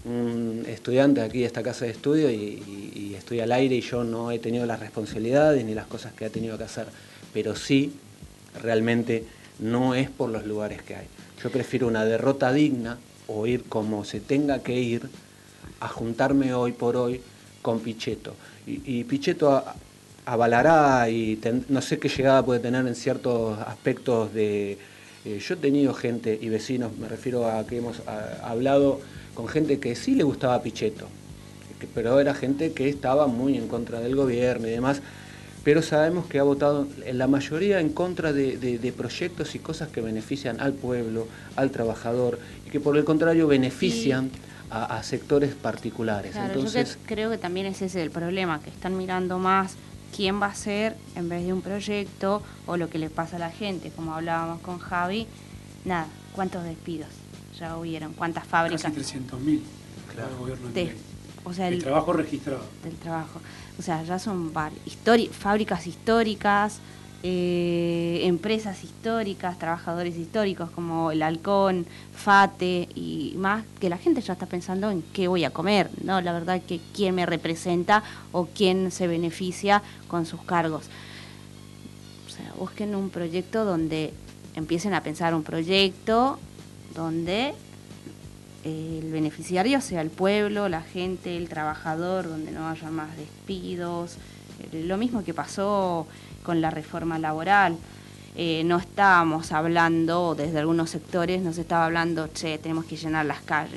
S17: un estudiante aquí de esta casa de estudio y, y, y estoy al aire y yo no he tenido las responsabilidades ni las cosas que ha tenido que hacer, pero sí, realmente no es por los lugares que hay. Yo prefiero una derrota digna o ir como se tenga que ir a juntarme hoy por hoy con Pichetto. Y, y Pichetto a, avalará y ten, no sé qué llegada puede tener en ciertos aspectos de... Eh, yo he tenido gente y vecinos, me refiero a que hemos a, hablado con gente que sí le gustaba Pichetto, que, pero era gente que estaba muy en contra del gobierno y demás, pero sabemos que ha votado en la mayoría en contra de, de, de proyectos y cosas que benefician al pueblo, al trabajador, y que por el contrario benefician sí. a, a sectores particulares.
S4: Claro,
S17: Entonces,
S4: yo que, creo que también ese es el problema, que están mirando más quién va a ser en vez de un proyecto o lo que le pasa a la gente, como hablábamos con Javi. Nada, ¿cuántos despidos ya hubieron? ¿Cuántas fábricas?
S5: Casi trescientos mil, claro, el gobierno
S4: de, o sea,
S5: el, el trabajo registrado.
S4: Del trabajo. O sea, ya son varias, histori- fábricas históricas, eh, empresas históricas, trabajadores históricos como el Halcón, Fate y más, que la gente ya está pensando en qué voy a comer, ¿no? La verdad que quién me representa o quién se beneficia con sus cargos. O sea, busquen un proyecto donde empiecen a pensar un proyecto donde el beneficiario sea el pueblo, la gente, el trabajador, donde no haya más despidos. Lo mismo que pasó con la reforma laboral. Eh, no estábamos hablando, desde algunos sectores, no se estaba hablando, che, tenemos que llenar las calles.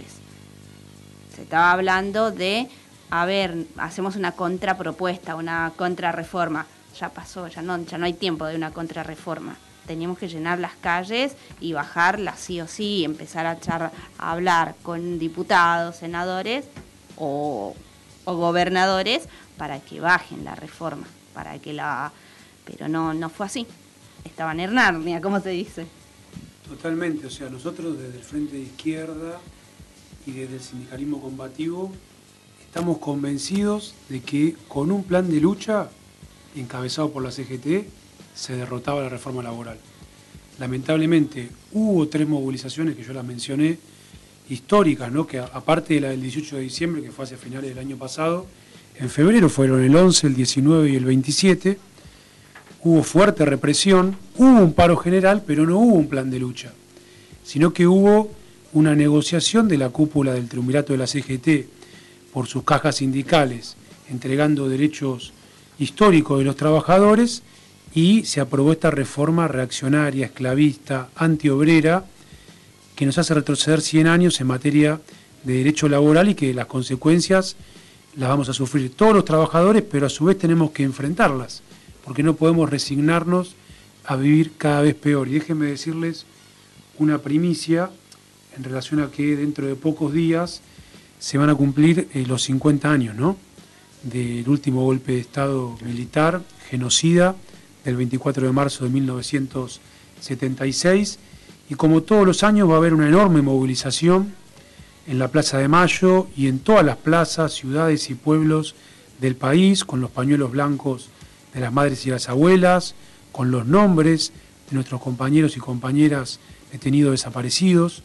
S4: Se estaba hablando de, a ver, hacemos una contrapropuesta, una contrarreforma. Ya pasó, ya no, ya no hay tiempo de una contrarreforma. Teníamos que llenar las calles y bajarlas sí o sí, empezar a, echar, a hablar con diputados, senadores o, o gobernadores para que bajen la reforma, para que la... Pero no, no fue así. Estaban en Narnia, ¿cómo se dice?
S5: Totalmente, o sea, nosotros desde el Frente de Izquierda y desde el sindicalismo combativo estamos convencidos de que con un plan de lucha encabezado por la C G T se derrotaba la reforma laboral. Lamentablemente hubo tres movilizaciones que yo las mencioné, históricas, ¿no? Que aparte de la del dieciocho de diciembre, que fue hacia finales del año pasado, en febrero fueron el once, el diecinueve y el veintisiete, hubo fuerte represión, hubo un paro general, pero no hubo un plan de lucha, sino que hubo una negociación de la cúpula del triunvirato de la C G T por sus cajas sindicales, entregando derechos históricos de los trabajadores, y se aprobó esta reforma reaccionaria, esclavista, antiobrera, que nos hace retroceder cien años en materia de derecho laboral y que las consecuencias las vamos a sufrir todos los trabajadores, pero a su vez tenemos que enfrentarlas, porque no podemos resignarnos a vivir cada vez peor. Y déjenme decirles una primicia en relación a que dentro de pocos días se van a cumplir eh, los cincuenta años, ¿no?, del último golpe de Estado militar, genocida, del veinticuatro de marzo de mil novecientos setenta y seis, y como todos los años va a haber una enorme movilización en la Plaza de Mayo y en todas las plazas, ciudades y pueblos del país, con los pañuelos blancos de las madres y las abuelas, con los nombres de nuestros compañeros y compañeras detenidos desaparecidos,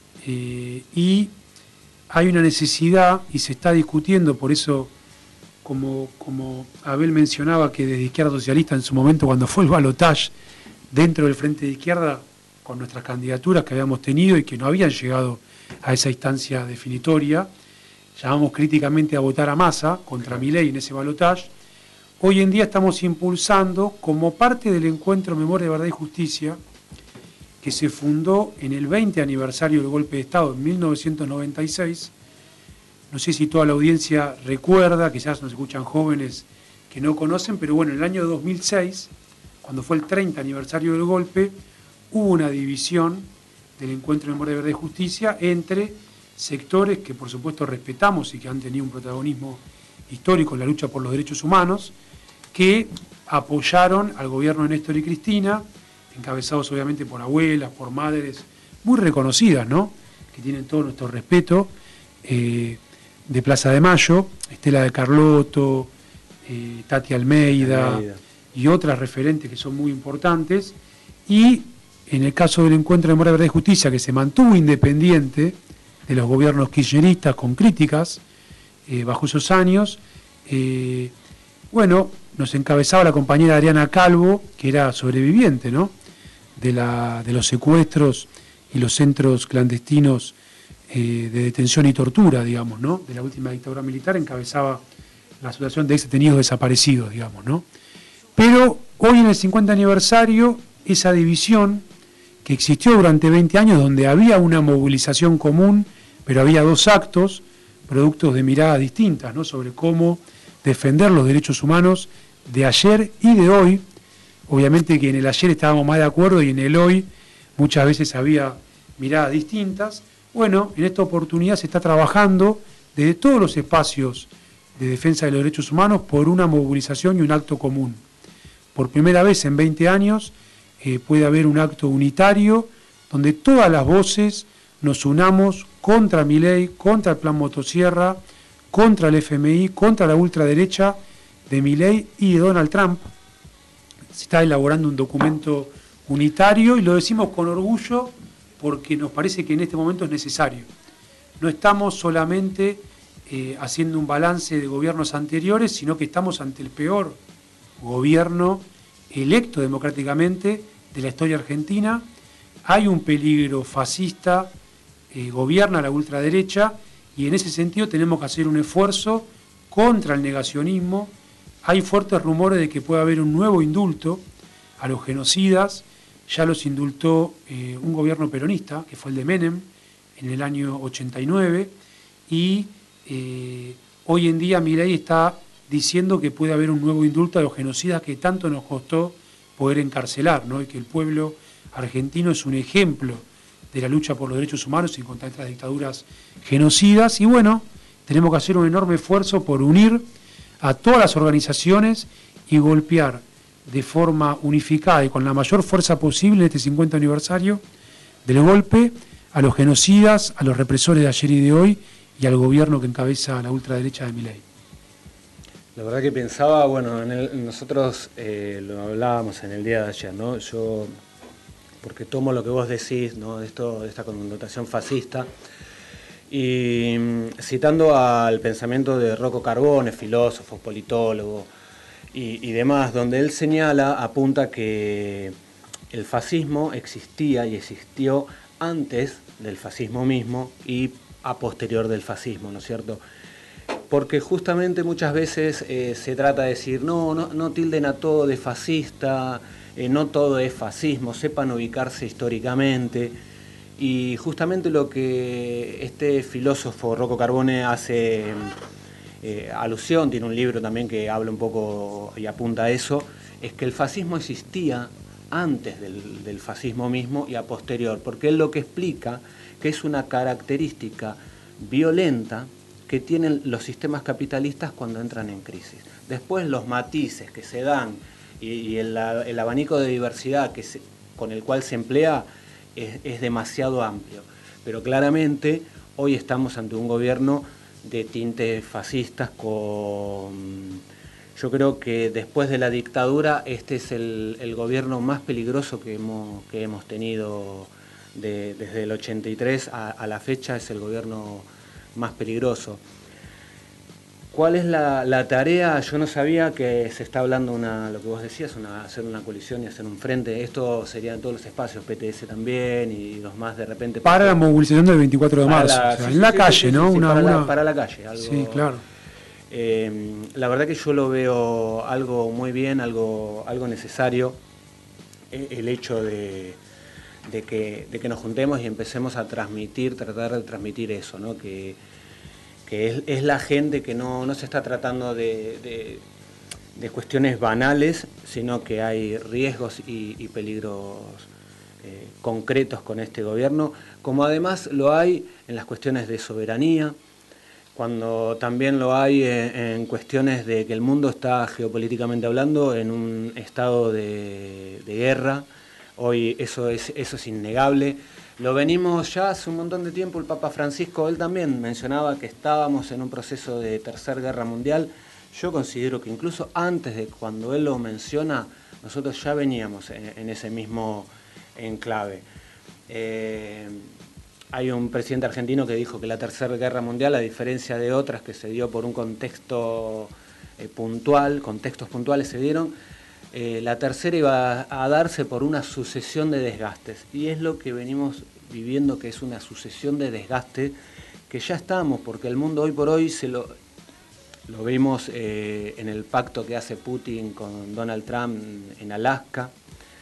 S5: eh, y hay una necesidad, y se está discutiendo, por eso, como, como Abel mencionaba, que desde Izquierda Socialista en su momento, cuando fue el balotaje dentro del Frente de Izquierda, con nuestras candidaturas que habíamos tenido y que no habían llegado a esa instancia definitoria, llamamos críticamente a votar a Massa contra Milei en ese balotaje. Hoy en día estamos impulsando, como parte del encuentro Memoria, Verdad y Justicia, que se fundó en el veinte aniversario del golpe de Estado en mil novecientos noventa y seis. No sé si toda la audiencia recuerda, quizás nos escuchan jóvenes que no conocen, pero bueno, en el año dos mil seis, cuando fue el treinta aniversario del golpe, hubo una división del encuentro Memoria, Verdad y Justicia entre sectores que por supuesto respetamos y que han tenido un protagonismo histórico en la lucha por los derechos humanos, que apoyaron al gobierno de Néstor y Cristina, encabezados obviamente por abuelas, por madres muy reconocidas, ¿no?, que tienen todo nuestro respeto, eh, de Plaza de Mayo, Estela de Carlotto, eh, Tati Almeida, Almeida y otras referentes que son muy importantes, y en el caso del encuentro de Memoria, Verdad y Justicia, que se mantuvo independiente de los gobiernos kirchneristas con críticas eh, bajo esos años. Eh, bueno, nos encabezaba la compañera Adriana Calvo, que era sobreviviente, ¿no?, de, la, de los secuestros y los centros clandestinos eh, de detención y tortura, digamos, ¿no?, de la última dictadura militar. Encabezaba la Asociación de Ex Detenidos Desaparecidos, digamos, ¿no? Pero hoy, en el cincuenta aniversario, esa división que existió durante veinte años, donde había una movilización común, pero había dos actos, productos de miradas distintas, ¿no?, sobre cómo defender los derechos humanos de ayer y de hoy. Obviamente que en el ayer estábamos más de acuerdo y en el hoy muchas veces había miradas distintas. Bueno, en esta oportunidad se está trabajando desde todos los espacios de defensa de los derechos humanos por una movilización y un acto común. Por primera vez en veinte años eh, puede haber un acto unitario donde todas las voces nos unamos contra Milei, contra el Plan Motosierra, contra el F M I, contra la ultraderecha de Milei y de Donald Trump. Se está elaborando un documento unitario y lo decimos con orgullo porque nos parece que en este momento es necesario. No estamos solamente eh, haciendo un balance de gobiernos anteriores, sino que estamos ante el peor gobierno electo democráticamente de la historia argentina. Hay un peligro fascista, eh, gobierna la ultraderecha, y en ese sentido tenemos que hacer un esfuerzo contra el negacionismo. Hay fuertes rumores de que puede haber un nuevo indulto a los genocidas. Ya los indultó eh, un gobierno peronista, que fue el de Menem, en el año ochenta y nueve, y eh, hoy en día Milei está diciendo que puede haber un nuevo indulto a los genocidas que tanto nos costó poder encarcelar, ¿no?, y que el pueblo argentino es un ejemplo de la lucha por los derechos humanos y contra estas dictaduras genocidas. Y bueno, tenemos que hacer un enorme esfuerzo por unir a todas las organizaciones y golpear de forma unificada y con la mayor fuerza posible en este cincuenta aniversario del golpe a los genocidas, a los represores de ayer y de hoy y al gobierno que encabeza la ultraderecha de Milei.
S17: La verdad que pensaba, bueno, en el, nosotros eh, lo hablábamos en el día de ayer, ¿no? Yo, porque tomo lo que vos decís, ¿no?, de, esto, de esta connotación fascista, y citando al pensamiento de Rocco Carbone, filósofo, politólogo y, y demás, donde él señala, apunta que el fascismo existía y existió antes del fascismo mismo y a posterior del fascismo, ¿no es cierto? Porque justamente muchas veces eh, se trata de decir, no, no, no tilden a todo de fascista, eh, no todo es fascismo, sepan ubicarse históricamente. Y justamente lo que este filósofo Rocco Carbone hace eh, alusión, tiene un libro también que habla un poco y apunta a eso, es que el fascismo existía antes del, del fascismo mismo y a posterior, porque él lo que explica que es una característica violenta que tienen los sistemas capitalistas cuando entran en crisis. Después los matices que se dan y, y el, el abanico de diversidad que se, con el cual se emplea es, es demasiado amplio. Pero claramente hoy estamos ante un gobierno de tintes fascistas con... Yo creo que después de la dictadura este es el, el gobierno más peligroso que hemos, que hemos tenido de, desde el ochenta y tres a, a la fecha, es el gobierno más peligroso. ¿Cuál es la, la tarea? Yo no sabía que se está hablando, una, lo que vos decías, una, hacer una coalición y hacer un frente. Esto sería en todos los espacios, P T S también y los más de repente...
S5: Para la movilización del veinticuatro de marzo, la, o sea, sí, en la sí, calle, sí, ¿no?
S17: Sí,
S5: una,
S17: para,
S5: una...
S17: La, para la calle. Algo,
S5: sí, claro.
S17: Eh, la verdad que yo lo veo algo muy bien, algo, algo necesario, el hecho de, de, que, de que nos juntemos y empecemos a transmitir, tratar de transmitir eso, ¿no? Que, que es, es la gente que no, no se está tratando de, de, de cuestiones banales, sino que hay riesgos y, y peligros eh, concretos con este gobierno, como además lo hay en las cuestiones de soberanía, cuando también lo hay en, en cuestiones de que el mundo está geopolíticamente hablando en un estado de, de guerra. Hoy eso es, eso es innegable. Lo venimos ya hace un montón de tiempo, el Papa Francisco, él también mencionaba que estábamos en un proceso de tercera guerra mundial. Yo considero que incluso antes de cuando él lo menciona, nosotros ya veníamos en, en ese mismo enclave. Eh, hay un presidente argentino que dijo que la Tercera Guerra Mundial, a diferencia de otras que se dio por un contexto eh, puntual, contextos puntuales se dieron, eh, la tercera iba a, a darse por una sucesión de desgastes. Y es lo que venimos viviendo, que es una sucesión de desgaste que ya estamos, porque el mundo hoy por hoy se lo, lo vimos eh, en el pacto que hace Putin con Donald Trump en Alaska.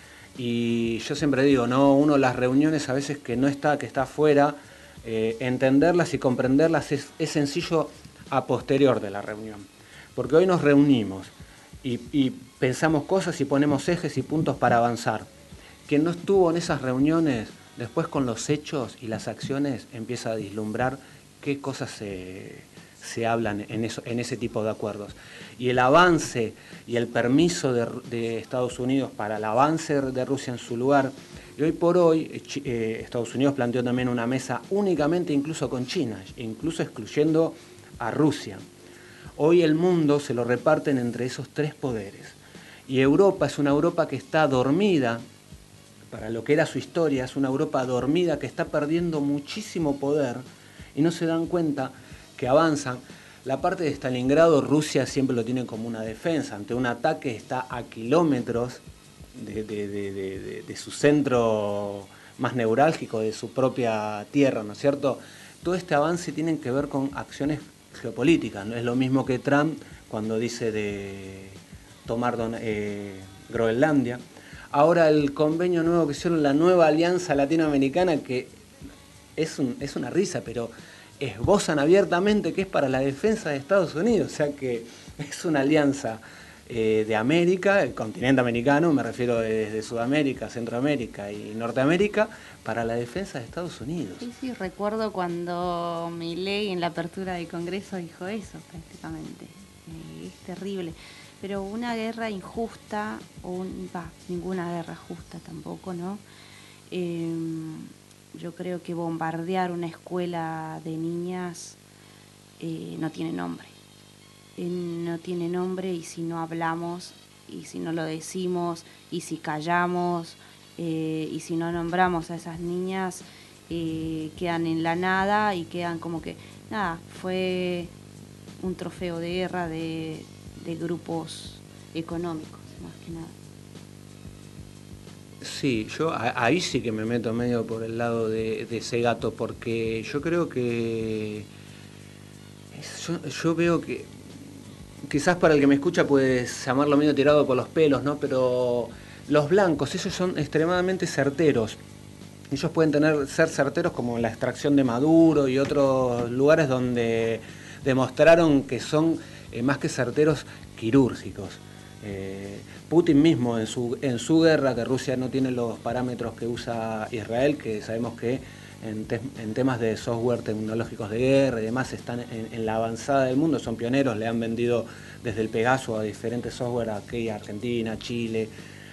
S17: Y yo siempre digo, no, uno las reuniones a veces que no está, que está afuera, eh, entenderlas y comprenderlas es, es sencillo a posterior de la reunión. Porque hoy nos reunimos y, y pensamos cosas y ponemos ejes y puntos para avanzar. Quien no estuvo en esas reuniones, después con los hechos y las acciones empieza a vislumbrar qué cosas se, se hablan en, eso, en ese tipo de acuerdos. Y el avance y el permiso de, de Estados Unidos para el avance de Rusia en su lugar, y hoy por hoy eh, Estados Unidos planteó también una mesa únicamente incluso con China, incluso excluyendo a Rusia. Hoy el mundo se lo reparten entre esos tres poderes. Y Europa es una Europa que está dormida, para lo que era su historia, es una Europa dormida que está perdiendo muchísimo poder y no se dan cuenta que avanzan. La parte de Stalingrado, Rusia siempre lo tiene como una defensa. Ante un ataque está a kilómetros de, de, de, de, de, de su centro más neurálgico, de su propia tierra, ¿no es cierto? Todo este avance tiene que ver con acciones geopolíticas. No es lo mismo que Trump cuando dice de tomar don, eh, Groenlandia. Ahora el convenio nuevo que hicieron, la nueva alianza latinoamericana, que es, un, es una risa, pero esbozan abiertamente que es para la defensa de Estados Unidos. O sea que es una alianza eh, de América, el continente americano, me refiero desde Sudamérica, Centroamérica y Norteamérica, para la defensa de Estados Unidos.
S4: Sí, sí, recuerdo cuando Milei en la apertura del Congreso dijo eso prácticamente. Eh, es terrible. Pero una guerra injusta, o un, bah, ninguna guerra justa tampoco, ¿no? Eh, yo creo que bombardear una escuela de niñas eh, no tiene nombre. Eh, no tiene nombre y si no hablamos, y si no lo decimos, y si callamos, eh, y si no nombramos a esas niñas, eh, quedan en la nada y quedan como que, nada, fue un trofeo de guerra de... de grupos económicos, más que nada.
S17: Sí, yo ahí sí que me meto medio por el lado de, de ese gato, porque yo creo que... Yo, yo veo que... Quizás para el que me escucha puede llamarlo medio tirado por los pelos, ¿no? Pero los blancos, ellos son extremadamente certeros. Ellos pueden tener, ser certeros como en la extracción de Maduro y otros lugares donde demostraron que son... Eh, más que certeros, quirúrgicos. Eh, Putin mismo en su, en su guerra, que Rusia no tiene los parámetros que usa Israel, que sabemos que en, te, en temas de software tecnológicos de guerra y demás están en, en la avanzada del mundo, son pioneros, le han vendido desde el Pegaso a diferentes software aquí, Argentina, Chile.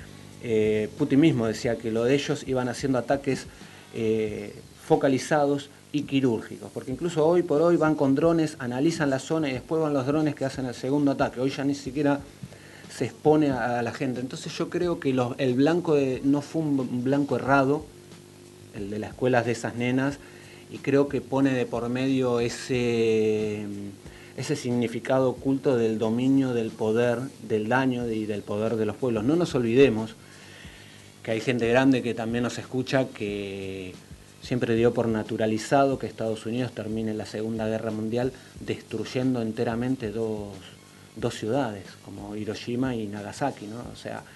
S17: Eh, Putin mismo decía que lo de ellos iban haciendo ataques eh, focalizados y quirúrgicos, porque incluso hoy por hoy van con drones, analizan la zona y después van los drones que hacen el segundo ataque. Hoy ya ni siquiera se expone a, a la gente. Entonces yo creo que los, el blanco de, no fue un blanco errado, el de las escuelas de esas nenas, y creo que pone de por medio ese, ese significado oculto del dominio, del poder, del daño y del poder de los pueblos. No nos olvidemos que hay gente grande que también nos escucha que siempre dio por naturalizado que Estados Unidos termine la Segunda Guerra Mundial destruyendo enteramente dos, dos ciudades, como Hiroshima y Nagasaki, ¿no? O sea,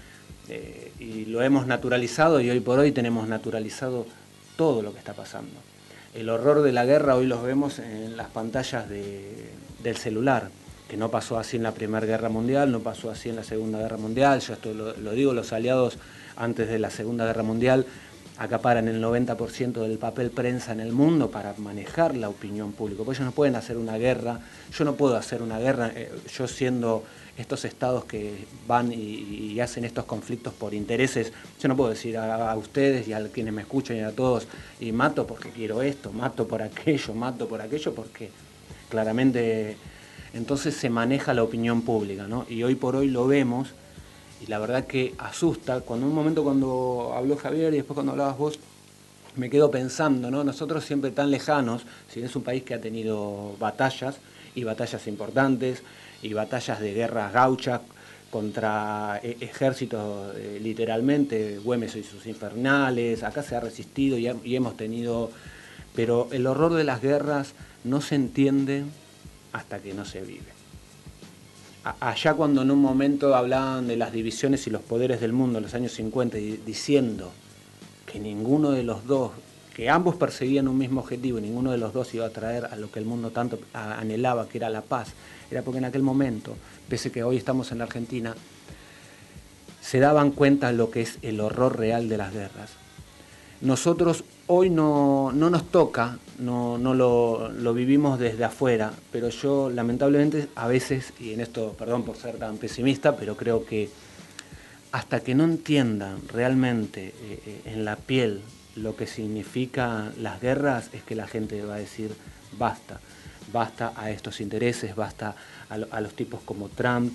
S17: eh, y lo hemos naturalizado y hoy por hoy tenemos naturalizado todo lo que está pasando. El horror de la guerra hoy los vemos en las pantallas de, del celular, que no pasó así en la Primera Guerra Mundial, no pasó así en la Segunda Guerra Mundial. Yo esto lo, lo digo, los aliados antes de la Segunda Guerra Mundial acaparan el noventa por ciento del papel prensa en el mundo para manejar la opinión pública. Porque ellos no pueden hacer una guerra, yo no puedo hacer una guerra, eh, yo siendo estos estados que van y, y hacen estos conflictos por intereses, yo no puedo decir a, a ustedes y a quienes me escuchan y a todos, y mato porque quiero esto, mato por aquello, mato por aquello, porque claramente entonces se maneja la opinión pública, ¿no? Y hoy por hoy lo vemos. Y la verdad que asusta, cuando un momento cuando habló Javier y después cuando hablabas vos, me quedo pensando, ¿no? Nosotros siempre tan lejanos, si bien es un país que ha tenido batallas, y batallas importantes, y batallas de guerras gauchas contra eh, ejércitos, eh, literalmente, Güemes y sus infernales, acá se ha resistido y, ha, y hemos tenido... Pero el horror de las guerras no se entiende hasta que no se vive. A, allá cuando en un momento hablaban de las divisiones y los poderes del mundo en los años cincuenta, y, diciendo que ninguno de los dos, que ambos perseguían un mismo objetivo y ninguno de los dos iba a traer a lo que el mundo tanto anhelaba, que era la paz, era porque en aquel momento, pese a que hoy estamos en la Argentina, se daban cuenta de lo que es el horror real de las guerras. Nosotros hoy no, no nos toca, no, no lo, lo vivimos desde afuera, pero yo lamentablemente a veces, y en esto, perdón por ser tan pesimista, pero creo que hasta que no entiendan realmente eh, en la piel lo que significan las guerras, es que la gente va a decir basta, basta a estos intereses, basta a, lo, a los tipos como Trump,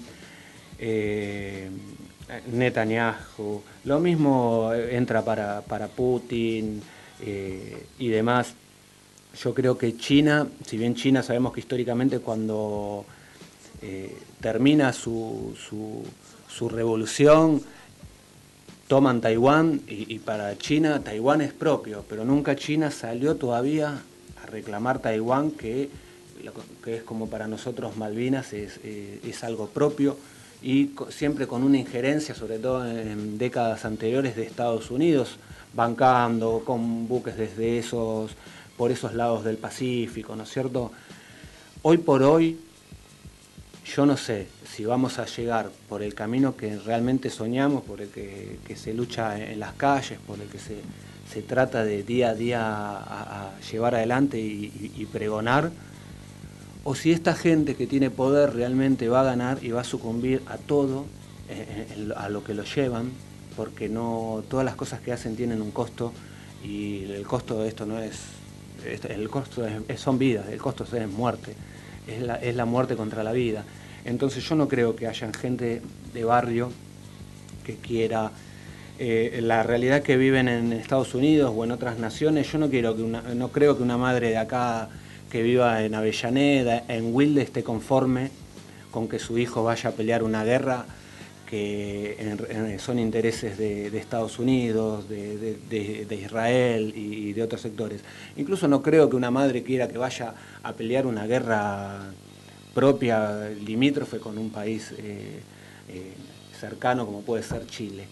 S17: eh, Netanyahu, lo mismo entra para, para Putin eh, y demás. Yo creo que China, si bien China sabemos que históricamente cuando eh, termina su, su, su revolución, toman Taiwán y, y para China Taiwán es propio, pero nunca China salió todavía a reclamar Taiwán, que, que es como para nosotros Malvinas, es, eh, es algo propio, y co siempre con una injerencia, sobre todo en décadas anteriores, de Estados Unidos, bancando con buques desde esos, por esos lados del Pacífico, ¿no es cierto? Hoy por hoy, yo no sé si vamos a llegar por el camino que realmente soñamos, por el que, que se lucha en las calles, por el que se, se trata de día a día a, a llevar adelante y, y, y pregonar, o si esta gente que tiene poder realmente va a ganar y va a sucumbir a todo, eh, a lo que lo llevan, porque no todas las cosas que hacen tienen un costo, y el costo de esto no es, el costo es, son vidas, el costo es muerte, es la, es la muerte contra la vida. Entonces yo no creo que haya gente de barrio que quiera eh, la realidad que viven en Estados Unidos o en otras naciones. Yo no quiero que una, no creo que una madre de acá que viva en Avellaneda, en Wilde, esté conforme con que su hijo vaya a pelear una guerra que en, en, son intereses de, de Estados Unidos, de, de, de, de Israel y, y de otros sectores. Incluso no creo que una madre quiera que vaya a pelear una guerra propia, limítrofe con un país eh, eh, cercano como puede ser Chile.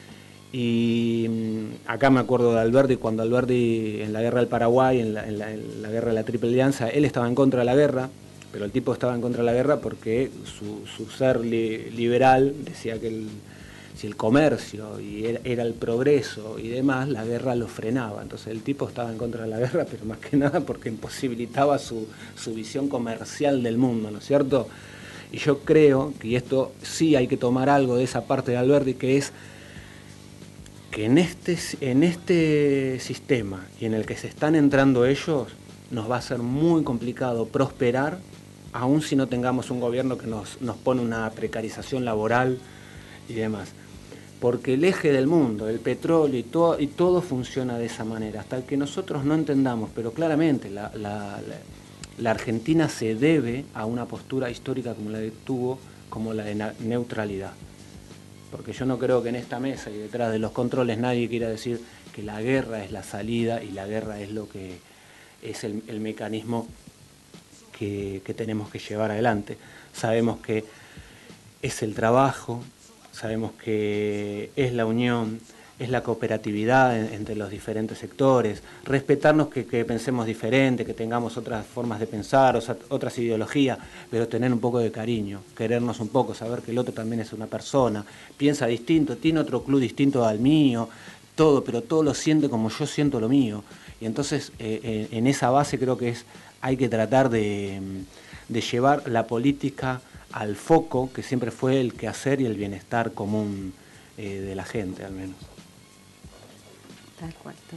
S17: Y mmm, acá me acuerdo de Alberti, cuando Alberti en la guerra del Paraguay, en la, en la, en la guerra de la Triple Alianza, él estaba en contra de la guerra, pero el tipo estaba en contra de la guerra porque su, su ser li, liberal decía que el, si el comercio y era, era el progreso y demás, la guerra lo frenaba. Entonces el tipo estaba en contra de la guerra, pero más que nada porque imposibilitaba su, su visión comercial del mundo, ¿no es cierto? Y yo creo que, y esto sí hay que tomar algo de esa parte de Alberti, que es que en este, en este sistema y en el que se están entrando ellos, nos va a ser muy complicado prosperar, aun si no tengamos un gobierno que nos, nos pone una precarización laboral y demás. Porque el eje del mundo, el petróleo y todo, y todo funciona de esa manera, hasta que nosotros no entendamos, pero claramente la, la, la, la Argentina se debe a una postura histórica como la que tuvo, como la de neutralidad. Porque yo no creo que en esta mesa y detrás de los controles nadie quiera decir que la guerra es la salida y la guerra es lo que es el, el mecanismo que, que tenemos que llevar adelante. Sabemos que es el trabajo, sabemos que es la unión, es la cooperatividad en, entre los diferentes sectores, respetarnos que, que pensemos diferente, que tengamos otras formas de pensar, o sea, otras ideologías, pero tener un poco de cariño, querernos un poco, saber que el otro también es una persona, piensa distinto, tiene otro club distinto al mío, todo, pero todo lo siente como yo siento lo mío. Y entonces eh, en esa base creo que es, hay que tratar de, de llevar la política al foco, que siempre fue el quehacer y el bienestar común eh, de la gente, al menos.
S4: Tal cual, tal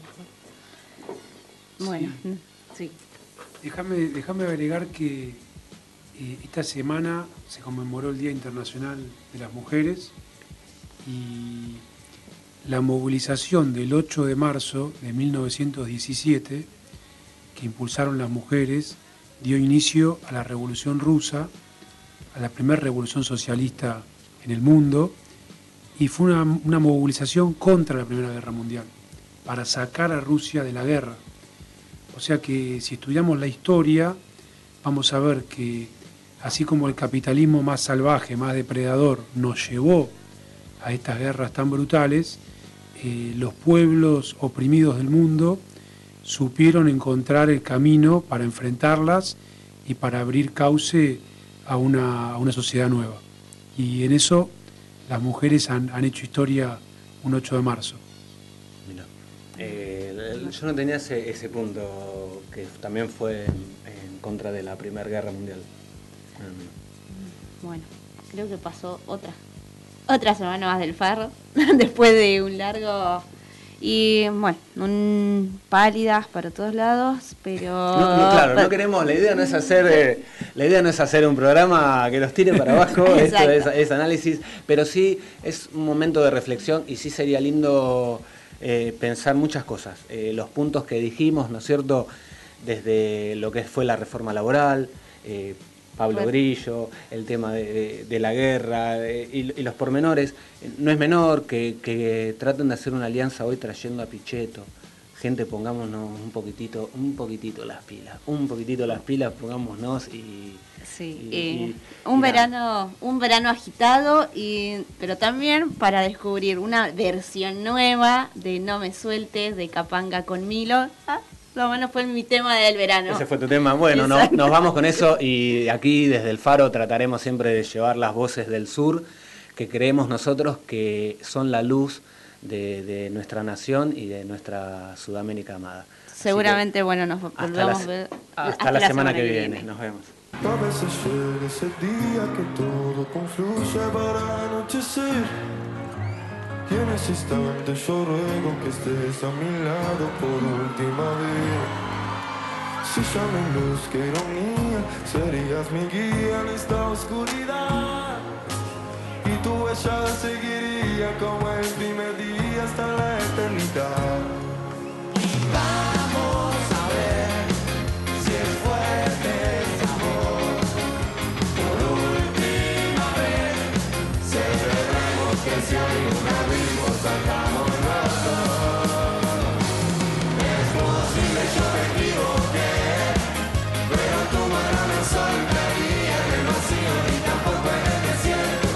S4: cual. Bueno, sí. sí.
S5: Déjame, déjame agregar que eh, esta semana se conmemoró el Día Internacional de las Mujeres y, la movilización del ocho de marzo de mil novecientos diecisiete, que impulsaron las mujeres, dio inicio a la Revolución Rusa, a la primera revolución socialista en el mundo, y fue una, una movilización contra la Primera Guerra Mundial, para sacar a Rusia de la guerra. O sea que si estudiamos la historia, vamos a ver que así como el capitalismo más salvaje, más depredador, nos llevó a estas guerras tan brutales, eh, los pueblos oprimidos del mundo supieron encontrar el camino para enfrentarlas y para abrir cauce a una, a una sociedad nueva. Y en eso las mujeres han, han hecho historia un ocho de marzo.
S17: Mira, eh, yo no tenía ese, ese punto que también fue en, en contra de la Primera Guerra Mundial.
S4: Bueno, creo que pasó otra otra semana más del Farro, después de un largo... Y bueno, un, pálidas para todos lados, pero...
S17: No, no, claro, no queremos, la idea no es hacer eh, la idea no es hacer un programa que los tire para abajo, esto es, es análisis, pero sí es un momento de reflexión y sí sería lindo eh, pensar muchas cosas. Eh, los puntos que dijimos, ¿no es cierto?, desde lo que fue la reforma laboral, eh, Pablo bueno. Grillo, el tema de, de, de la guerra de, y, y los pormenores. No es menor que, que traten de hacer una alianza hoy trayendo a Pichetto. Gente, pongámonos un poquitito, un poquitito las pilas, un poquitito las pilas, pongámonos y...
S4: Sí,
S17: y,
S4: eh,
S17: y,
S4: un
S17: y
S4: verano, un verano agitado, y pero también para descubrir una versión nueva de No me sueltes, de Capanga con Milo. Ah, lo menos fue mi tema del verano.
S17: Ese fue tu tema. Bueno, no, nos vamos con eso y aquí desde el Faro trataremos siempre de llevar las voces del sur, que creemos nosotros que son la luz de, de nuestra nación y de nuestra Sudamérica amada.
S4: Seguramente, que, bueno, nos volvemos a ver
S17: hasta, hasta la, la semana, semana que viene. viene. Nos vemos.
S18: A veces llega ese día que todo confluye para anochecer. Y en ese instante yo ruego que estés a mi lado por última vez. Si ya no hay luz, qué ironía, serías mi guía en esta oscuridad. Y tu huella seguiría como el primer día hasta la eternidad. Y vamos a ver si es fuerte ese amor. Por última vez, celebremos que si hay un abismo saltamos los dos. Es posible yo me equivoqué, pero tu mano me soltaría en el vacío y tampoco en el desierto.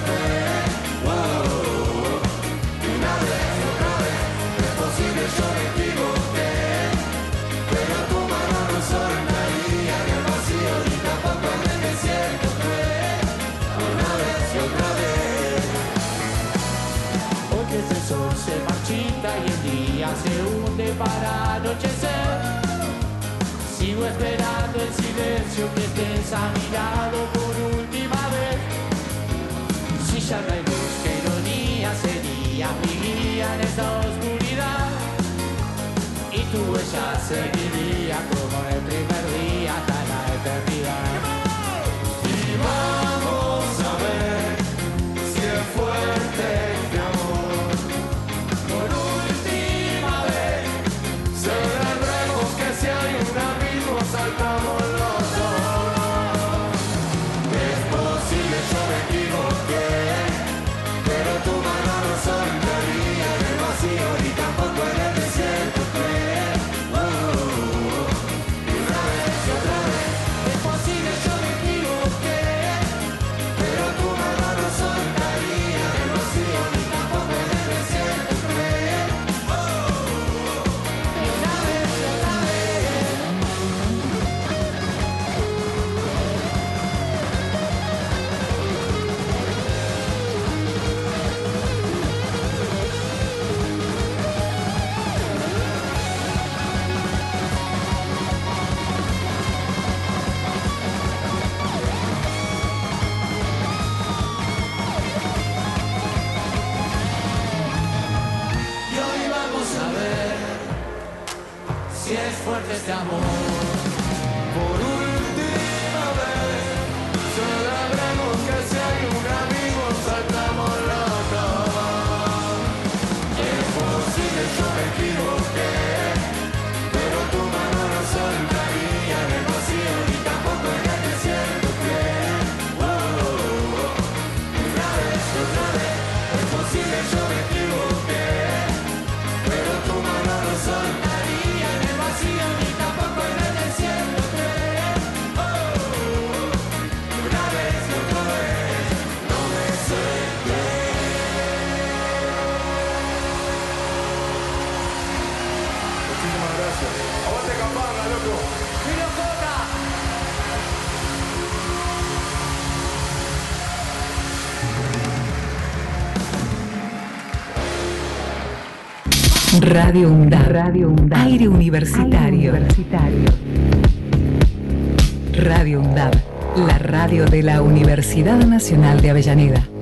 S18: Yo me equivoqué, pero tu mano no soltaría en el vacío ni tampoco en el desierto. Fue una vez y otra vez. Hoy que el sol se marchita y el día se hunde para anochecer, sigo esperando en silencio que estés a mi lado por última vez. Si ya no hay luz, qué ironía sería mi guía en esta oscuridad. Y tu huella seguiría como el primer día hasta la eternidad. Y vamos a ver si es fuerte este amor. Por última vez, celebremos que si hay un abismo saltamos los dos. Es posible yo me equivoqué, pero tu mano no soltaría en el vacío ni tampoco en el desierto. Fuerte este amor. Por última vez, celebremos que si hay un amigo saltamos los dos. Aguante Campana, loco.
S1: Radio UNDAB. Radio UNDAB. Aire universitario. Aire universitario. Radio UNDAB, la radio de la Universidad Nacional de Avellaneda.